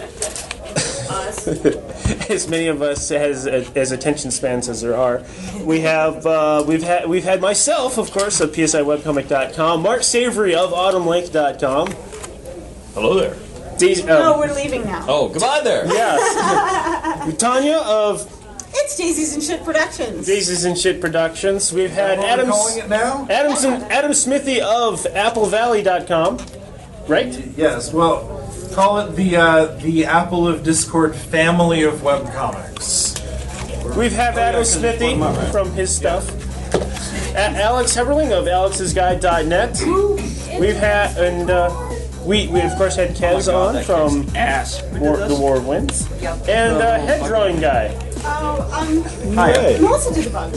as many of us as attention spans as there are. We've had myself, of course, of psiwebcomic.com, Mark Savory of autumnlake.com. Hello there. No, we're leaving now. Oh, goodbye there. Yes. Tanya of It's Daisies and Shit Productions. Daisies and Shit Productions. We've had What are we calling it now? Adam Smithy of applevalley.com. Right? Yes. Well, call it the Apple of Discord family of webcomics. We've had Adam Smithy from his stuff. Alex Heberling of alexsguide.net. We've had We of course had Kez on from The War of Winds. And head drawing guy. Hi. Melissa did the bug.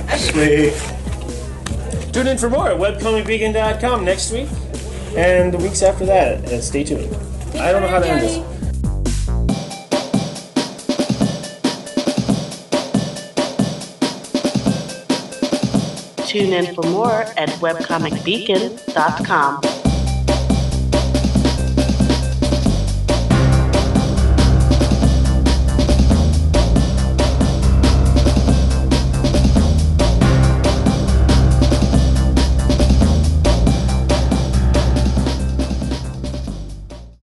Sweet. Tune in for more at webcomicbeacon.com next week and the weeks after that. And stay tuned. I don't know how to end this. Tune in for more at webcomicbeacon.com.